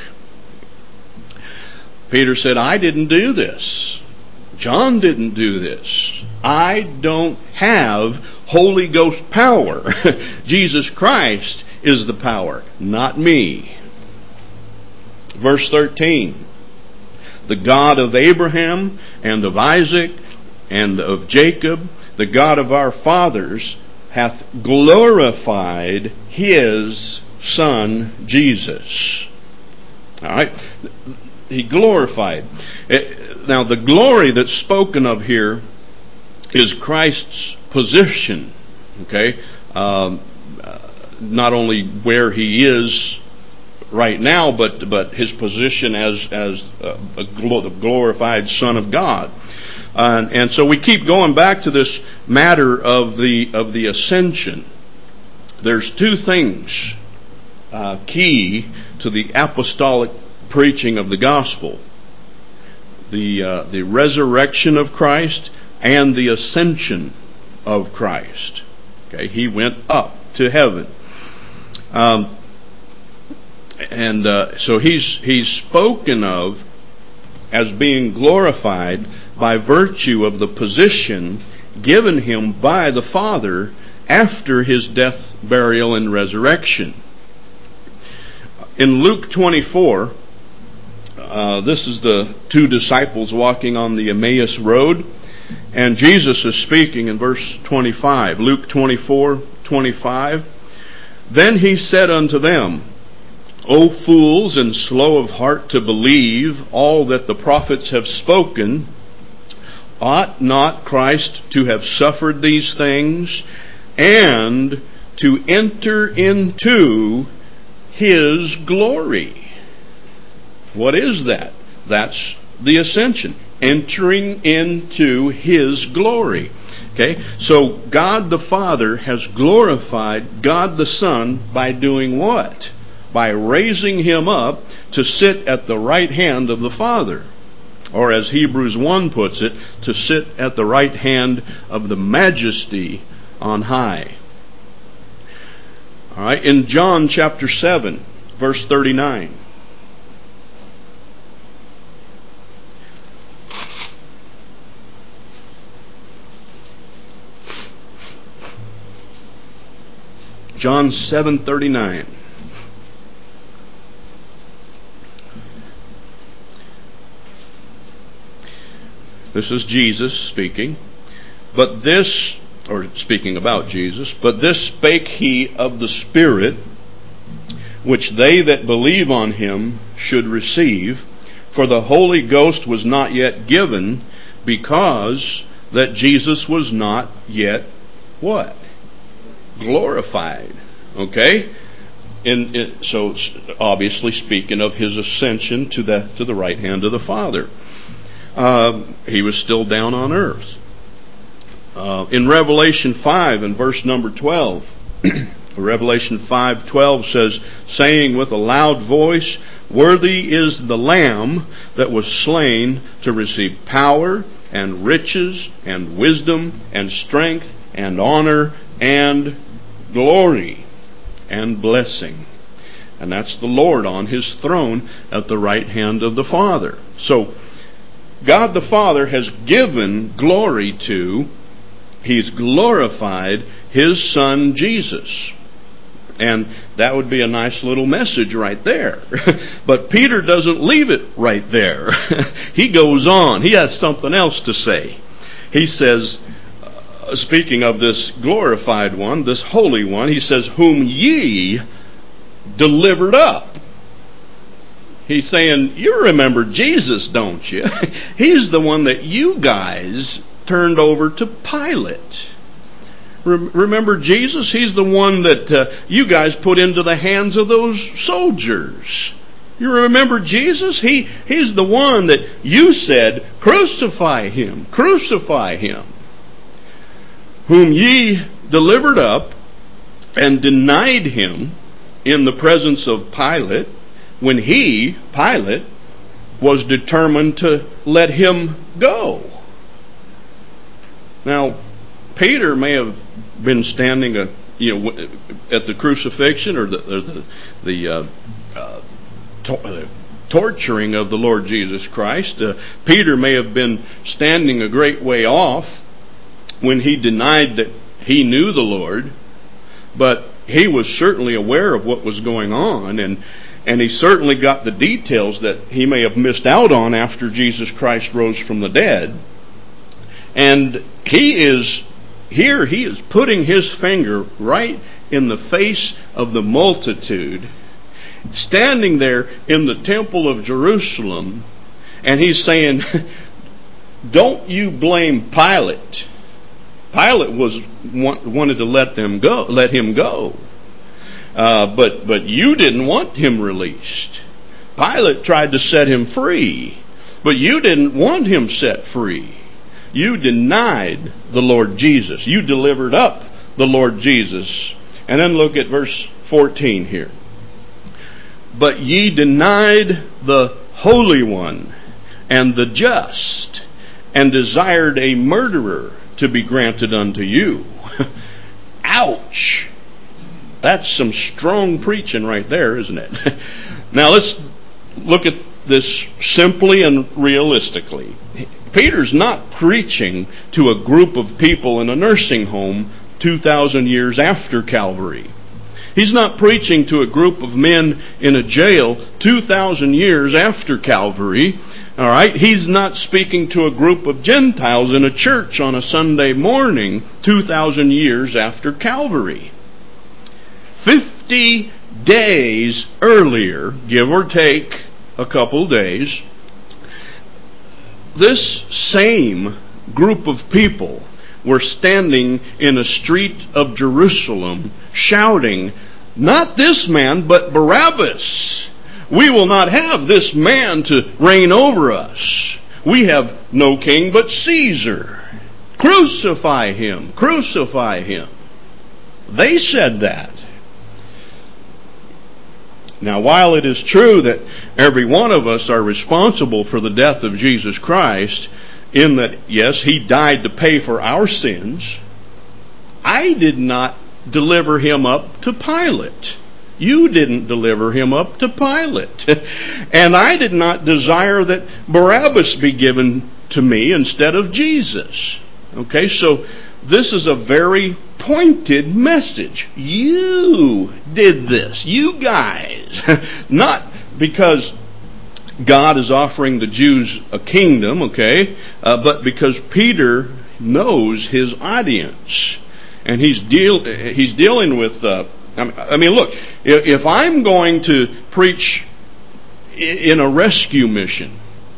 Peter said, I didn't do this. John didn't do this. I don't have Holy Ghost power. Jesus Christ is the power, not me. Verse thirteen. The God of Abraham and of Isaac and of Jacob, the God of our fathers, hath glorified his Son Jesus. All right. he glorified. Now, the glory that's spoken of here is Christ's position. Okay, um, not only where he is right now, but but his position as as a, a glorified Son of God. Uh, and so we keep going back to this matter of the of the ascension. There's two things uh, key to the apostolic preaching of the gospel: the uh, the resurrection of Christ and the ascension of Christ. Okay, he went up to heaven, um, and uh, so he's he's spoken of as being glorified by virtue of the position given him by the Father after his death, burial, and resurrection. In Luke twenty-four, uh, this is the two disciples walking on the Emmaus Road, and Jesus is speaking in verse twenty-five. Luke twenty-four, twenty-five. Then he said unto them, O fools, and slow of heart to believe all that the prophets have spoken, ought not Christ to have suffered these things, and to enter into his glory? What is that? That's the ascension. Entering into his glory. Okay? So God the Father has glorified God the Son by doing what? By raising him up to sit at the right hand of the Father. Or as Hebrews one puts it, to sit at the right hand of the Majesty on high. All right, in John chapter seven, verse thirty-nine. John seven thirty-nine. This is Jesus speaking. But this, or speaking about Jesus, but this spake he of the Spirit, which they that believe on him should receive. For the Holy Ghost was not yet given, because that Jesus was not yet what? Glorified. Okay? In, in, so obviously speaking of his ascension to the to the right hand of the Father. Uh, he was still down on earth. Uh, in Revelation five and verse number twelve, Revelation five twelve says, saying with a loud voice, worthy is the Lamb that was slain to receive power and riches and wisdom and strength and honor and glory and blessing. And that's the Lord on his throne at the right hand of the Father. So God the Father has given glory to, he's glorified his Son Jesus. And that would be a nice little message right there. But Peter doesn't leave it right there. He goes on. He has something else to say. He says, uh, speaking of this glorified one, this holy one, he says, whom ye delivered up. He's saying, you remember Jesus, don't you? He's the one that you guys turned over to Pilate. Remember Jesus? He's the one that uh, you guys put into the hands of those soldiers. You remember Jesus? He He's the one that you said, crucify him, crucify him. Whom ye delivered up and denied him in the presence of Pilate, when he, Pilate, was determined to let him go. Now, Peter may have been standing, a, you know, at the crucifixion or the or the, the uh, uh, to- torturing of the Lord Jesus Christ. Uh, Peter may have been standing a great way off when he denied that he knew the Lord, but he was certainly aware of what was going on, and and he certainly got the details that he may have missed out on after Jesus Christ rose from the dead. And he is here, he is putting his finger right in the face of the multitude, standing there in the temple of Jerusalem, and he's saying, don't you blame Pilate. Pilate was wanted to let them go, let him go. Uh, but but you didn't want him released. Pilate tried to set him free, but you didn't want him set free. You denied the Lord Jesus. You delivered up the Lord Jesus. And then look at verse fourteen here. But ye denied the Holy One and the just, and desired a murderer to be granted unto you. Ouch! That's some strong preaching right there, isn't it? Now let's look at this simply and realistically. Peter's not preaching to a group of people in a nursing home two thousand years after Calvary. He's not preaching to a group of men in a jail two thousand years after Calvary. All right? He's not speaking to a group of Gentiles in a church on a Sunday morning two thousand years after Calvary. Fifty days earlier, give or take a couple days, this same group of people were standing in a street of Jerusalem shouting, not this man, but Barabbas. We will not have this man to reign over us. We have no king but Caesar. Crucify him, crucify him. They said that. Now, while it is true that every one of us are responsible for the death of Jesus Christ, in that, yes, He died to pay for our sins, I did not deliver Him up to Pilate. You didn't deliver Him up to Pilate. And I did not desire that Barabbas be given to me instead of Jesus. Okay, so this is a very pointed message. You did this. You guys. Not because God is offering the Jews a kingdom, okay, uh, but because Peter knows his audience. And he's deal he's dealing with, uh, I mean, look, if, if I'm going to preach in a rescue mission,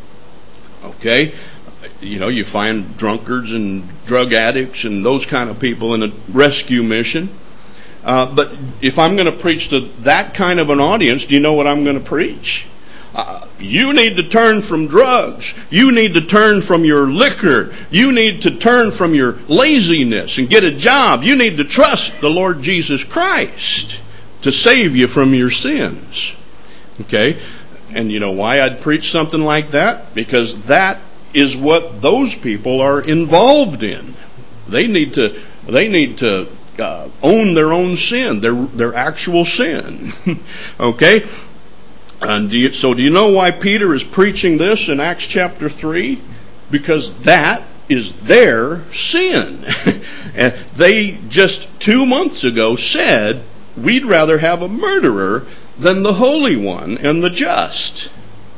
okay, you know, you find drunkards and drug addicts and those kind of people in a rescue mission. Uh, but if I'm going to preach to that kind of an audience, do you know what I'm going to preach? Uh, you need to turn from drugs. You need to turn from your liquor. You need to turn from your laziness and get a job. You need to trust the Lord Jesus Christ to save you from your sins. Okay? And you know why I'd preach something like that? Because that is what those people are involved in. They need to, they need to uh, own their own sin, their their actual sin. Okay? And do you, so do you know why Peter is preaching this in Acts chapter three? Because that is their sin. And they just two months ago said, we'd rather have a murderer than the Holy One and the just.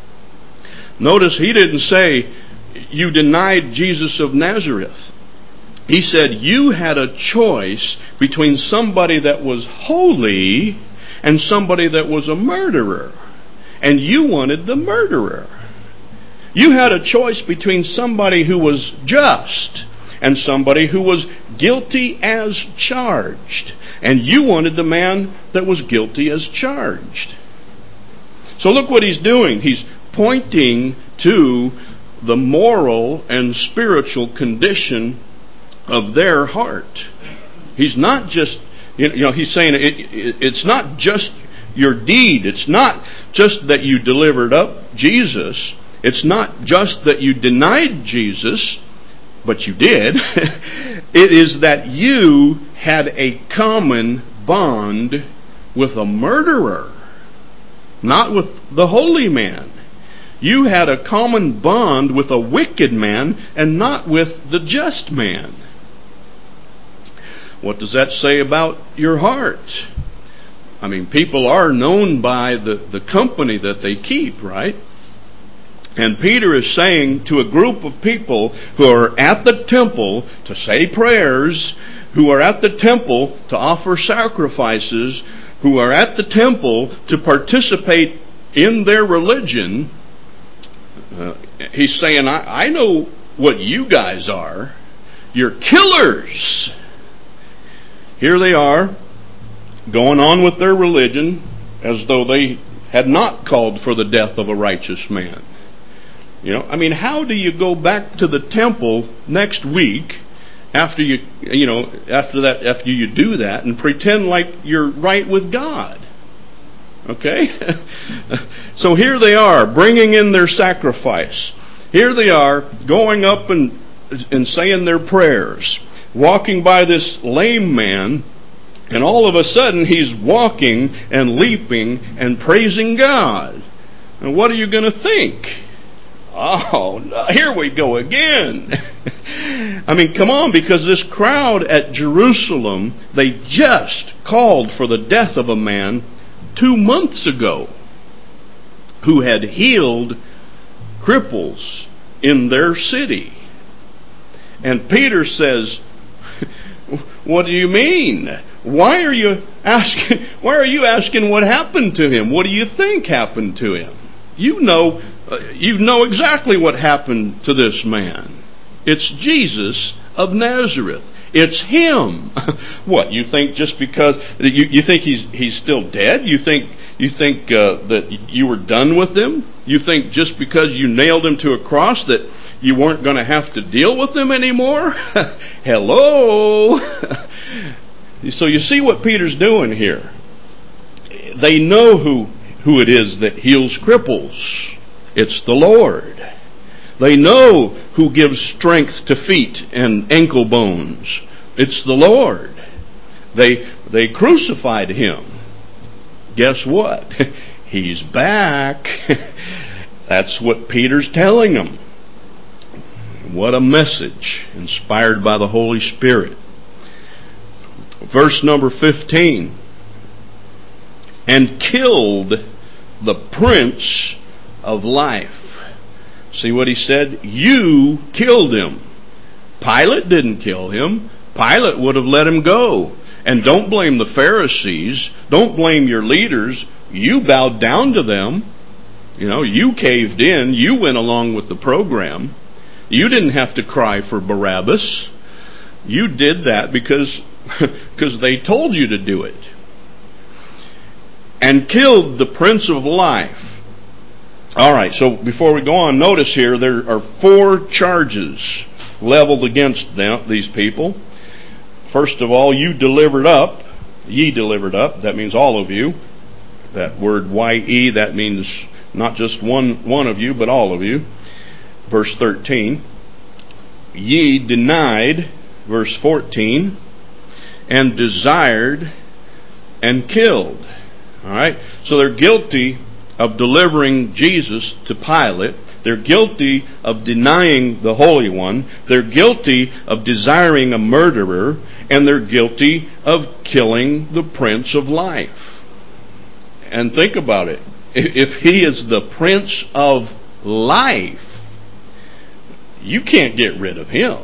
Notice he didn't say, you denied Jesus of Nazareth. He said, you had a choice between somebody that was holy and somebody that was a murderer. And you wanted the murderer. You had a choice between somebody who was just and somebody who was guilty as charged. And you wanted the man that was guilty as charged. So look what he's doing. He's pointing to the moral and spiritual condition of their heart. He's not just, you know, he's saying it, it, it's not just your deed. It's not just that you delivered up Jesus. It's not just that you denied Jesus, but you did. It is that you had a common bond with a murderer, not with the holy man. You had a common bond with a wicked man and not with the just man. What does that say about your heart? I mean, people are known by the, the company that they keep, right? And Peter is saying to a group of people who are at the temple to say prayers, who are at the temple to offer sacrifices, who are at the temple to participate in their religion, uh, he's saying, I, I know what you guys are. You're killers. Here they are, going on with their religion as though they had not called for the death of a righteous man. You know, I mean, how do you go back to the temple next week after you, you know, after that, after you do that and pretend like you're right with God? Okay? So here they are, bringing in their sacrifice. Here they are, going up and, and saying their prayers, walking by this lame man, and all of a sudden he's walking and leaping and praising God. And what are you going to think? Oh, here we go again. I mean, come on, because this crowd at Jerusalem, they just called for the death of a man two months ago who had healed cripples in their city. And Peter says, what do you mean? Why are you asking, why are you asking what happened to him? What do you think happened to him? You know, uh, you know exactly what happened to this man. It's Jesus of Nazareth. It's him. What, you think just because you, you think he's he's still dead? You think you think uh, that you were done with him? You think just because you nailed him to a cross that you weren't going to have to deal with him anymore? Hello. So you see what Peter's doing here. They know who who it is that heals cripples. It's the Lord. They know who gives strength to feet and ankle bones. It's the Lord. They they crucified him. Guess what? He's back. That's what Peter's telling them. What a message, inspired by the Holy Spirit. Verse number fifteen. And killed the Prince of Life. See what he said? You killed him. Pilate didn't kill him. Pilate would have let him go. And don't blame the Pharisees. Don't blame your leaders. You bowed down to them. You know, you caved in. You went along with the program. You didn't have to cry for Barabbas. You did that because, because they told you to do it. And killed the Prince of Life. All right, so before we go on, notice here there are four charges leveled against them, these people. First of all, you delivered up. Ye delivered up. That means all of you. That word Y-E, that means not just one, one of you, but all of you. Verse thirteen. Ye denied, verse fourteen, and desired and killed. All right? So they're guilty of delivering Jesus to Pilate. They're guilty of denying the Holy One. They're guilty of desiring a murderer. And they're guilty of killing the Prince of Life. And think about it. If he is the Prince of Life, you can't get rid of him.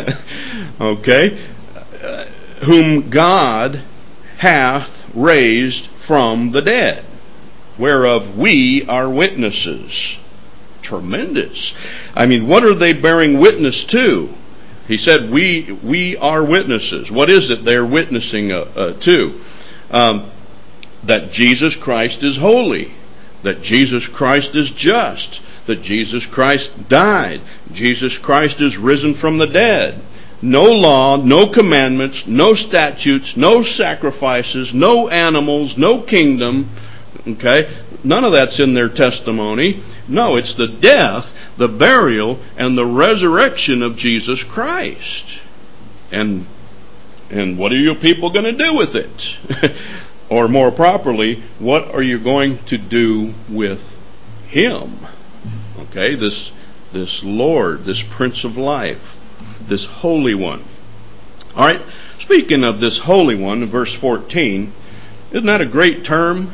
Okay? Uh, whom God hath raised from the dead, whereof we are witnesses. Tremendous. I mean, what are they bearing witness to? He said, we we are witnesses. What is it they're witnessing uh, uh, to? Um, that Jesus Christ is holy. That Jesus Christ is just. That Jesus Christ died. Jesus Christ is risen from the dead. No law, no commandments, no statutes, no sacrifices, no animals, no kingdom. Okay? None of that's in their testimony. No, it's the death, the burial, and the resurrection of Jesus Christ. And and what are you people going to do with it? Or more properly, what are you going to do with him? Okay, this this Lord, this Prince of Life, this Holy One. All right, speaking of this Holy One, in verse fourteen, isn't that a great term?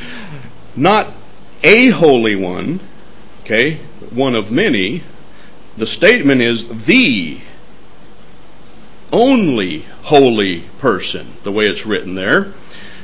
Not a holy one, okay, one of many. The statement is the only holy person, the way it's written there.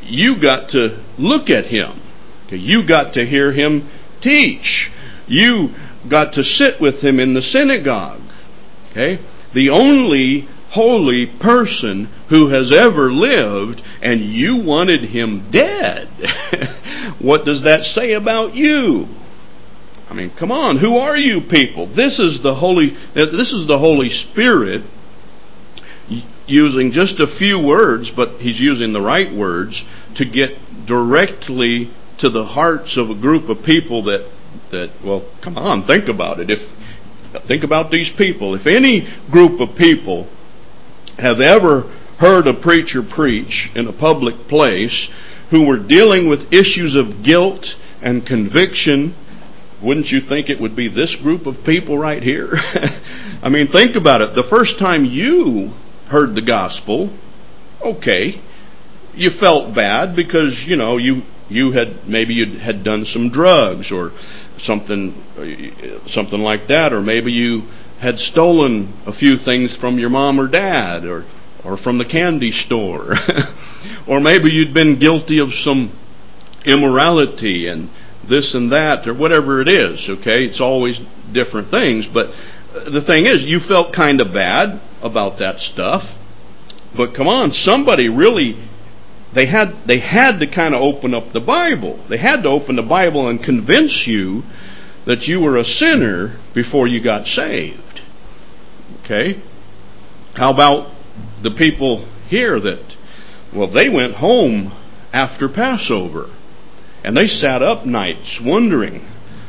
you got to look at him. Okay, you got to hear him teach. You got to sit with him in the synagogue. Okay? The only holy person who has ever lived, and you wanted him dead. What does that say about you? I mean, come on, who are you people? This is the Holy this is the Holy Spirit using just a few words, but he's using the right words to get directly to the hearts of a group of people that that well, come on, think about it. If think about these people. If any group of people have ever heard a preacher preach in a public place who were dealing with issues of guilt and conviction, wouldn't you think it would be this group of people right here? I mean, think about it. The first time you heard the gospel, okay, you felt bad because, you know, you you had maybe you had done some drugs or something something like that, or maybe you had stolen a few things from your mom or dad, or or from the candy store. Or maybe you'd been guilty of some immorality and this and that, or whatever it is, okay? It's always different things, but the thing is, you felt kind of bad about that stuff. But come on, somebody really, they had they had to kind of open up the Bible. They had to open the Bible and convince you that you were a sinner before you got saved. Okay? How about the people here that, well, they went home after Passover, and they sat up nights wondering,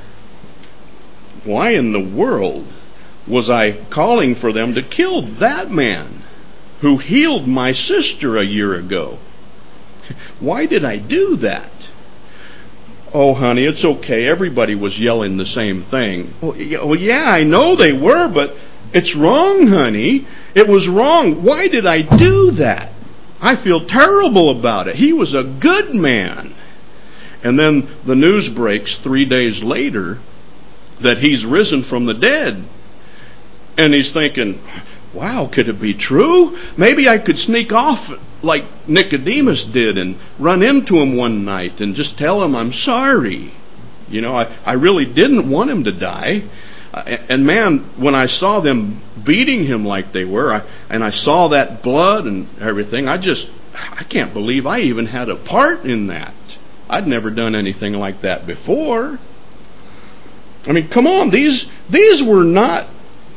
why in the world was I calling for them to kill that man who healed my sister a year ago? Why did I do that? Oh, honey, it's okay. Everybody was yelling the same thing. Well, yeah, I know they were, but it's wrong, honey. It was wrong. Why did I do that? I feel terrible about it. He was a good man. And then the news breaks three days later that he's risen from the dead. And he's thinking, wow, could it be true? Maybe I could sneak off like Nicodemus did and run into him one night and just tell him I'm sorry. You know, I, I really didn't want him to die. And man, when I saw them beating him like they were, I, and I saw that blood and everything, I just, I can't believe I even had a part in that. I'd never done anything like that before. I mean, come on, these these were not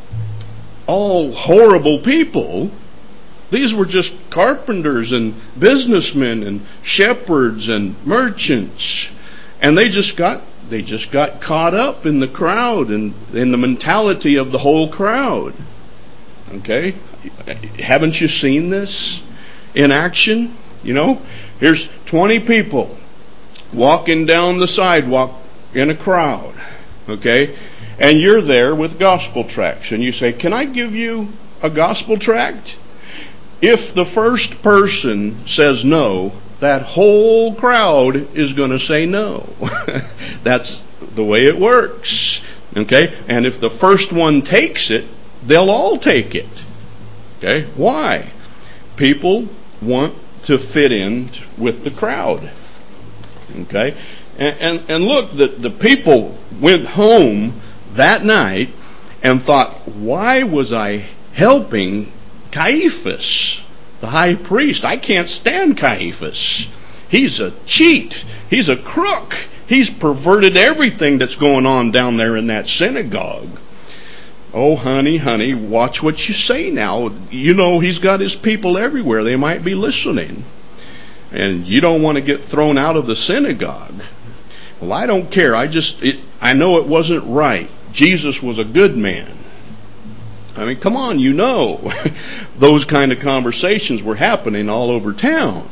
all horrible people. These were just carpenters and businessmen and shepherds and merchants. And they just got they just got caught up in the crowd and in the mentality of the whole crowd. Okay? Haven't you seen this in action? You know, here's twenty people walking down the sidewalk in a crowd. Okay? And you're there with gospel tracts. And you say, can I give you a gospel tract? If the first person says no, that whole crowd is going to say no. That's the way it works. Okay? And if the first one takes it, they'll all take it. Okay? Why? People want to fit in with the crowd. Okay? And, and, and look, the, the people went home that night and thought, why was I helping Caiaphas, the high priest? I can't stand Caiaphas. He's a cheat. He's a crook. He's perverted everything that's going on down there in that synagogue. Oh, honey, honey, watch what you say now. You know he's got his people everywhere. They might be listening. And you don't want to get thrown out of the synagogue. Well, I don't care. I just, it, I know it wasn't right. Jesus was a good man. I mean, come on, you know. Those kind of conversations were happening all over town.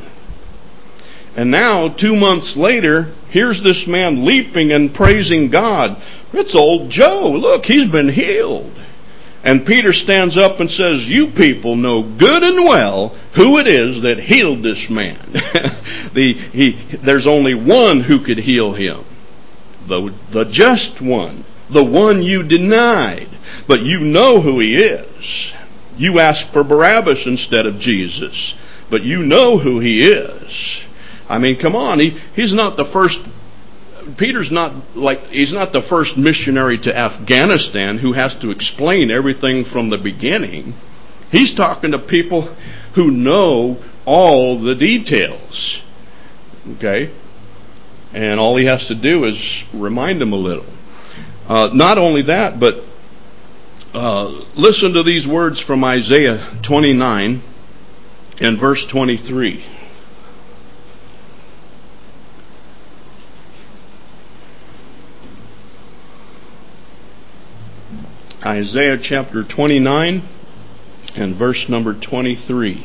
And now, two months later, here's this man leaping and praising God. It's old Joe. Look, he's been healed. And Peter stands up and says, you people know good and well who it is that healed this man. the, he, there's only one who could heal him. The, the just one. The one you denied. But you know who he is. You asked for Barabbas instead of Jesus. But you know who he is. I mean, come on. He, he's not the first, Peter's not like, he's not the first missionary to Afghanistan who has to explain everything from the beginning. He's talking to people who know all the details. Okay? And all he has to do is remind them a little. Uh, not only that, but uh, listen to these words from Isaiah twenty-nine and verse twenty-three. Isaiah chapter twenty-nine and verse number twenty-three.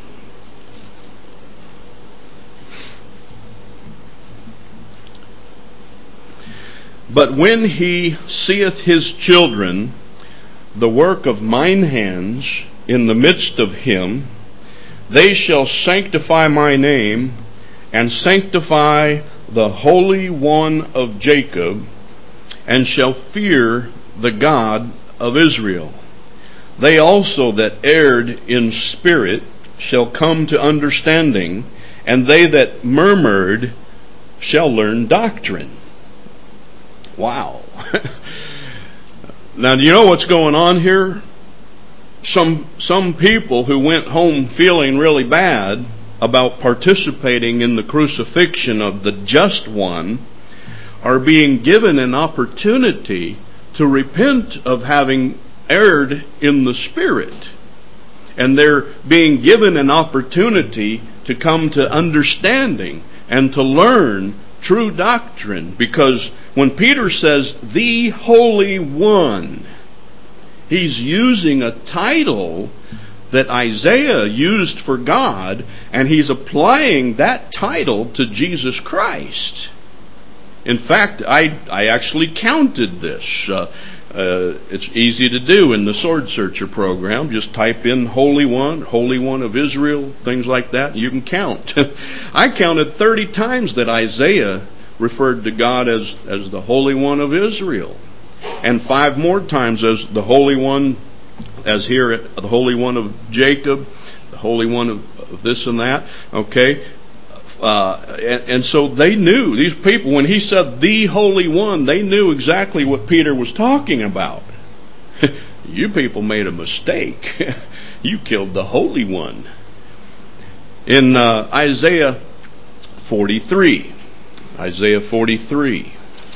But when he seeth his children, the work of mine hands, in the midst of him, they shall sanctify my name, and sanctify the Holy One of Jacob, and shall fear the God of Israel. They also that erred in spirit shall come to understanding, and they that murmured shall learn doctrine. Wow. Now, do you know what's going on here? Some some people who went home feeling really bad about participating in the crucifixion of the just one are being given an opportunity to repent of having erred in the spirit. And they're being given an opportunity to come to understanding and to learn true doctrine. Because when Peter says the Holy One, he's using a title that Isaiah used for God, and he's applying that title to Jesus Christ. In fact, I I actually counted this. Uh, uh, it's easy to do in the Sword Searcher program. Just type in Holy One, Holy One of Israel, things like that. You can count. I counted thirty times that Isaiah referred to God as, as the Holy One of Israel. And five more times as the Holy One, as here, the Holy One of Jacob, the Holy One of, of this and that. Okay? Uh, and, and so they knew, these people, when he said the Holy One, they knew exactly what Peter was talking about. You people made a mistake. You killed the Holy One. In uh, Isaiah forty-three, Isaiah forty-three.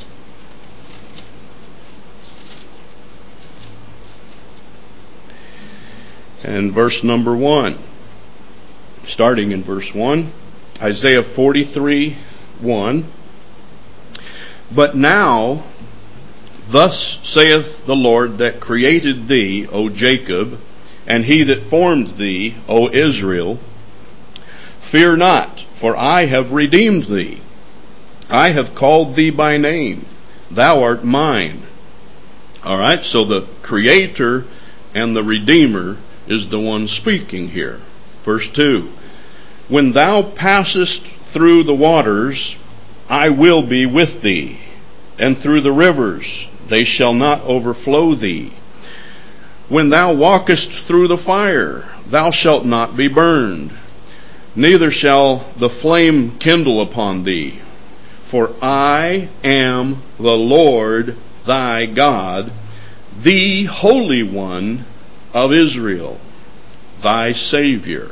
And verse number one. Starting in verse one. Isaiah forty-three, one. But now, thus saith the Lord that created thee, O Jacob, and he that formed thee, O Israel, fear not, for I have redeemed thee. I have called thee by name. Thou art mine. All right, so the Creator and the Redeemer is the one speaking here. Verse two. When thou passest through the waters, I will be with thee, and through the rivers, they shall not overflow thee. When thou walkest through the fire, thou shalt not be burned, neither shall the flame kindle upon thee. For I am the Lord thy God, the Holy One of Israel, thy Savior.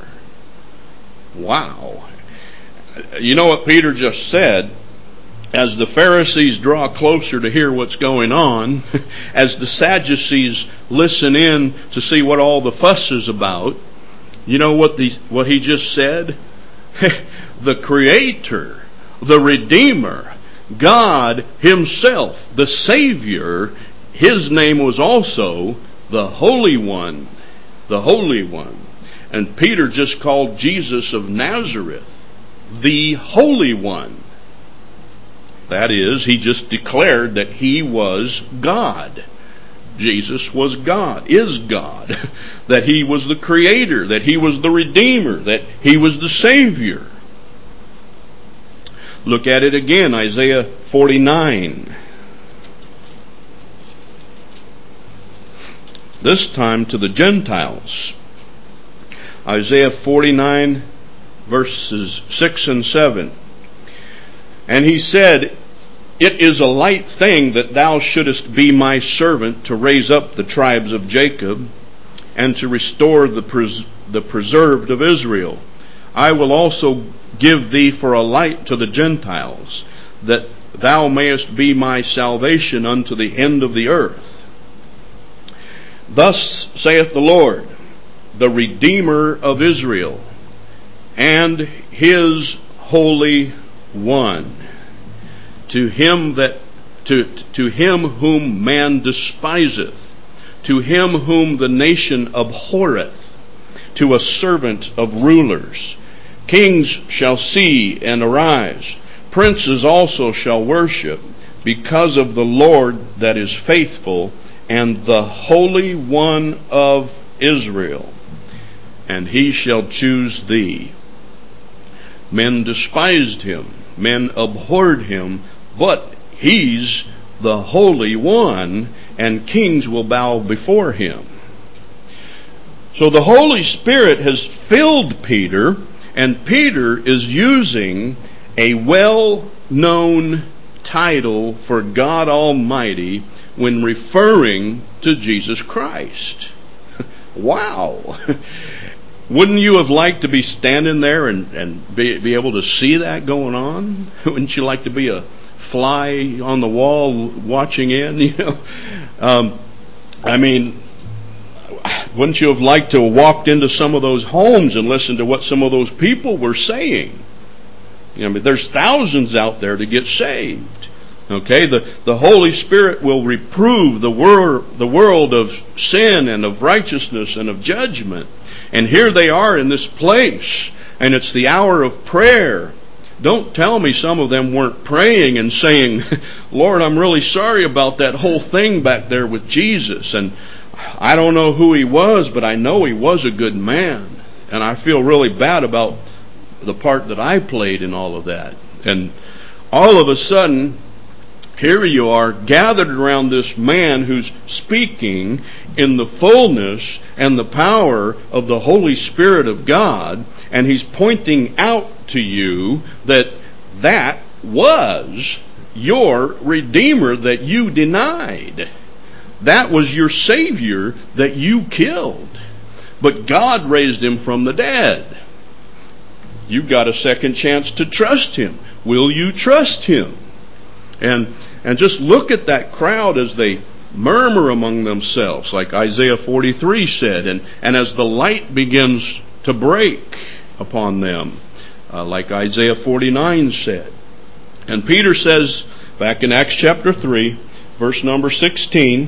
Wow. You know what Peter just said? As the Pharisees draw closer to hear what's going on, as the Sadducees listen in to see what all the fuss is about, you know what the what he just said? The Creator, the Redeemer, God Himself, the Savior, His name was also the Holy One, the Holy One. And Peter just called Jesus of Nazareth the Holy One. That is, he just declared that he was God. Jesus was God, is God. That he was the Creator, that he was the Redeemer, that he was the Savior. Look at it again, Isaiah forty-nine. This time to the Gentiles. Isaiah forty-nine, verses six and seven. And he said, "It is a light thing that thou shouldest be my servant to raise up the tribes of Jacob and to restore the, pres- the preserved of Israel. I will also give thee for a light to the Gentiles, that thou mayest be my salvation unto the end of the earth. Thus saith the Lord, the Redeemer of Israel, and his Holy One, to him that to, to him whom man despiseth, to him whom the nation abhorreth, to a servant of rulers. Kings shall see and arise, princes also shall worship, because of the Lord that is faithful, and the Holy One of Israel, and he shall choose thee." Men despised him, men abhorred him, but he's the Holy One, and kings will bow before him. So the Holy Spirit has filled Peter, and Peter is using a well-known title for God Almighty when referring to Jesus Christ. Wow! Wouldn't you have liked to be standing there and, and be, be able to see that going on? Wouldn't you like to be a fly on the wall watching in? You know, um, I mean, wouldn't you have liked to have walked into some of those homes and listened to what some of those people were saying? I mean, there's thousands out there to get saved. Okay, the, the Holy Spirit will reprove the world, the world of sin and of righteousness and of judgment. And here they are in this place, and it's the hour of prayer. Don't tell me some of them weren't praying and saying, "Lord, I'm really sorry about that whole thing back there with Jesus. And I don't know who he was, but I know he was a good man. And I feel really bad about the part that I played in all of that." And all of a sudden, here you are gathered around this man who's speaking in the fullness and the power of the Holy Spirit of God, and he's pointing out to you that that was your Redeemer that you denied. That was your Savior that you killed. But God raised him from the dead. You've got a second chance to trust him. Will you trust him? And and just look at that crowd as they murmur among themselves, like Isaiah forty-three said, and, and as the light begins to break upon them, uh, like Isaiah forty-nine said. And Peter says, back in Acts chapter three, verse number sixteen,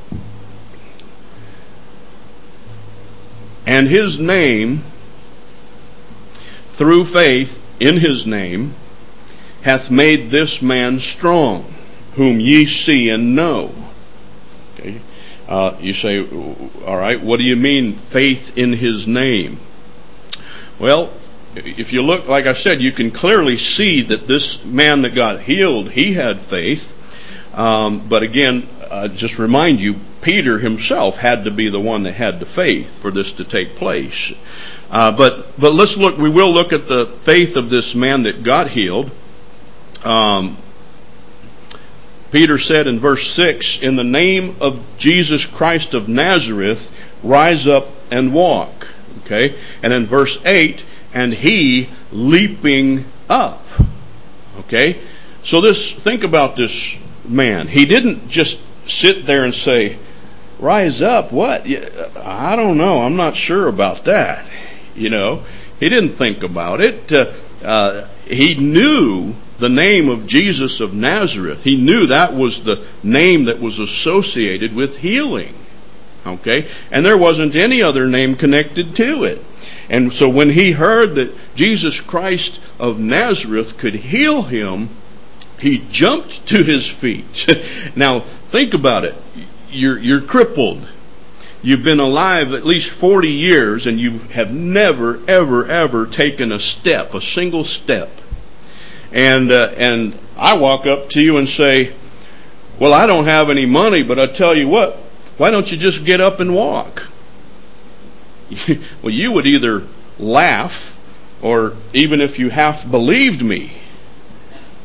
"And his name, through faith in his name, hath made this man strong, whom ye see and know." Okay. Uh, you say, all right, what do you mean, faith in his name? Well, if you look, like I said, you can clearly see that this man that got healed, he had faith. Um, but again, uh, just remind you, Peter himself had to be the one that had the faith for this to take place. Uh, but but let's look. We will look at the faith of this man that got healed. Um, Peter said in verse six, "In the name of Jesus Christ of Nazareth, rise up and walk." Okay, and in verse eight, "And he leaping up." Okay, so this. Think about this man. He didn't just sit there and say, "Rise up." What? I don't know. I'm not sure about that. You know, he didn't think about it. Uh, uh, he knew the name of Jesus of Nazareth. He knew that was the name that was associated with healing. Okay? And there wasn't any other name connected to it. And so when he heard that Jesus Christ of Nazareth could heal him, he jumped to his feet. Now, think about it. You're, you're crippled. You've been alive at least forty years, and you have never, ever, ever taken a step, a single step. And uh, and I walk up to you and say, "Well, I don't have any money, but I tell you what, why don't you just get up and walk?" Well, you would either laugh, or even if you half believed me,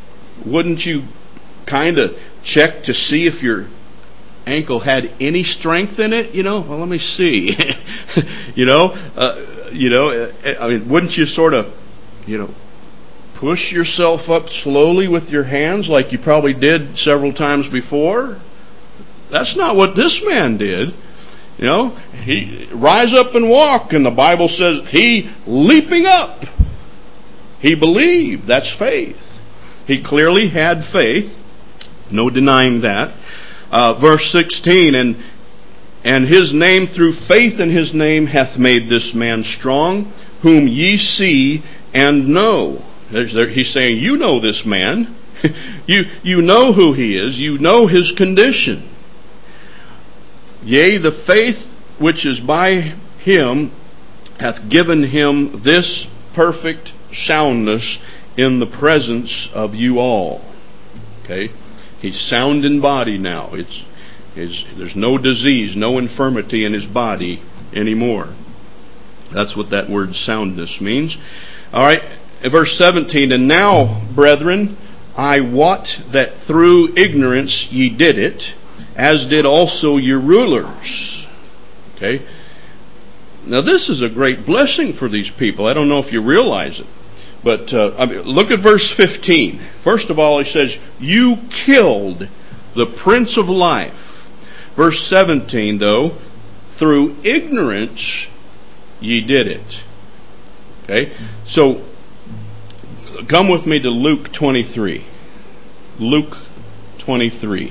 wouldn't you kind of check to see if your ankle had any strength in it? You know, well, let me see. you know, uh, you know, I mean, wouldn't you sort of, you know, push yourself up slowly with your hands like you probably did several times before? That's not what this man did. You know, he rise up and walk, and the Bible says he leaping up. He believed. That's faith. He clearly had faith. No denying that. Uh, verse sixteen, and and his name, through faith in his name, hath made this man strong, whom ye see and know. He's saying, you know this man. you you know who he is. You know his condition. Yea, the faith which is by him hath given him this perfect soundness in the presence of you all. Okay? He's sound in body now. It's, it's, there's no disease, no infirmity in his body anymore. That's what that word soundness means. All right, verse seventeen, and now, brethren, I wot that through ignorance ye did it, as did also your rulers. Okay? Now this is a great blessing for these people. I don't know if you realize it. But uh, I mean, look at verse fifteen. First of all, he says, you killed the Prince of Life. Verse seventeen, though, through ignorance ye did it. Okay? So, come with me to Luke twenty-three. Luke twenty-three.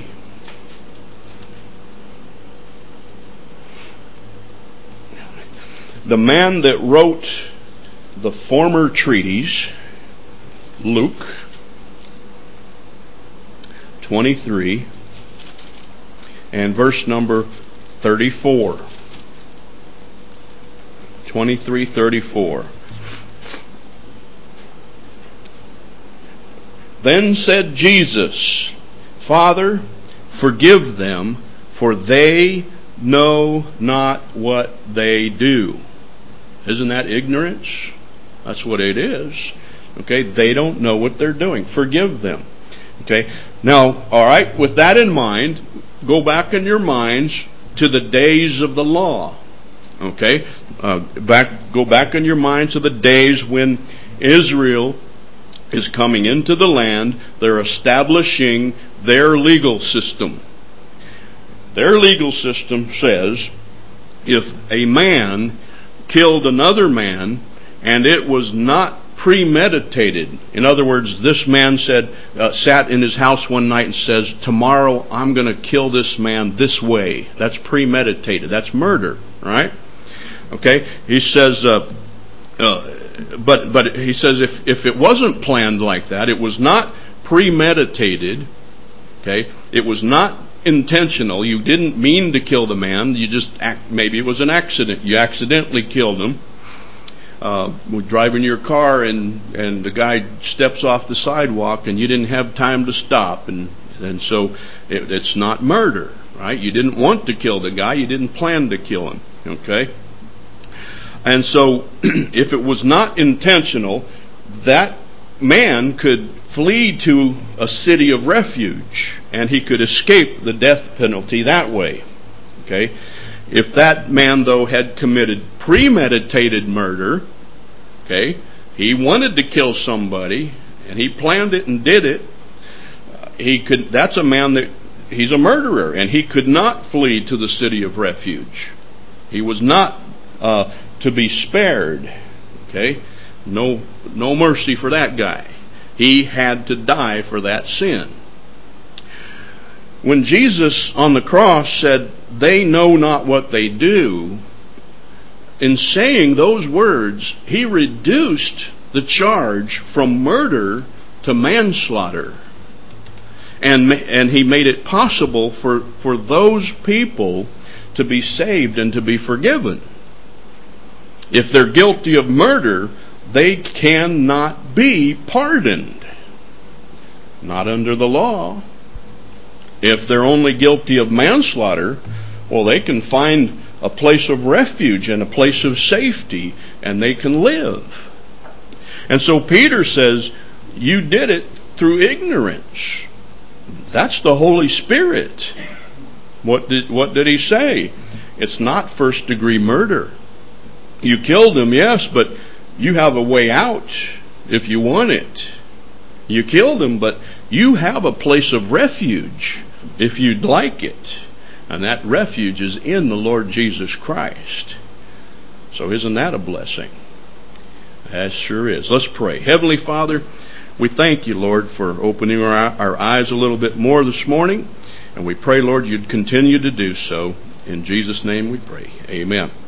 The man that wrote the former treatise, Luke twenty-three, and verse number thirty-four. twenty-three thirty-four. Then said Jesus, Father, forgive them, for they know not what they do. Isn't that ignorance? That's what it is. Okay, they don't know what they're doing. Forgive them. Okay, now, all right, with that in mind, go back in your minds to the days of the law. Okay, uh, back, go back in your mind to the days when Israel is coming into the land. They're establishing their legal system. Their legal system says if a man killed another man and it was not premeditated, in other words, this man said, uh, sat in his house one night and says, tomorrow I'm going to kill this man this way. That's premeditated. That's murder, right? Okay. He says, uh, uh, but but he says if if it wasn't planned like that, it was not premeditated. Okay, it was not intentional. You didn't mean to kill the man. You just act, maybe it was an accident. You accidentally killed him. Uh, we're driving your car and and the guy steps off the sidewalk and you didn't have time to stop, and and so it, it's not murder, right? You didn't want to kill the guy. You didn't plan to kill him. Okay. And so, if it was not intentional, that man could flee to a city of refuge, and he could escape the death penalty that way. Okay? If that man, though, had committed premeditated murder, okay, he wanted to kill somebody, and he planned it and did it, he could. That's a man that, he's a murderer, and he could not flee to the city of refuge. He was not uh, to be spared. Okay? No, no mercy for that guy. He had to die for that sin. When Jesus on the cross said, they know not what they do, in saying those words, he reduced the charge from murder to manslaughter. And, and he made it possible for, for those people to be saved and to be forgiven. If they're guilty of murder, they cannot be pardoned. Not under the law. If they're only guilty of manslaughter, well, they can find a place of refuge and a place of safety, and they can live. And so Peter says, you did it through ignorance. That's the Holy Spirit. What did, what did he say? It's not first degree murder. You killed him, yes, but you have a way out if you want it. You killed him, but you have a place of refuge if you'd like it. And that refuge is in the Lord Jesus Christ. So isn't that a blessing? That sure is. Let's pray. Heavenly Father, we thank you, Lord, for opening our, our eyes a little bit more this morning. And we pray, Lord, you'd continue to do so. In Jesus' name we pray. Amen.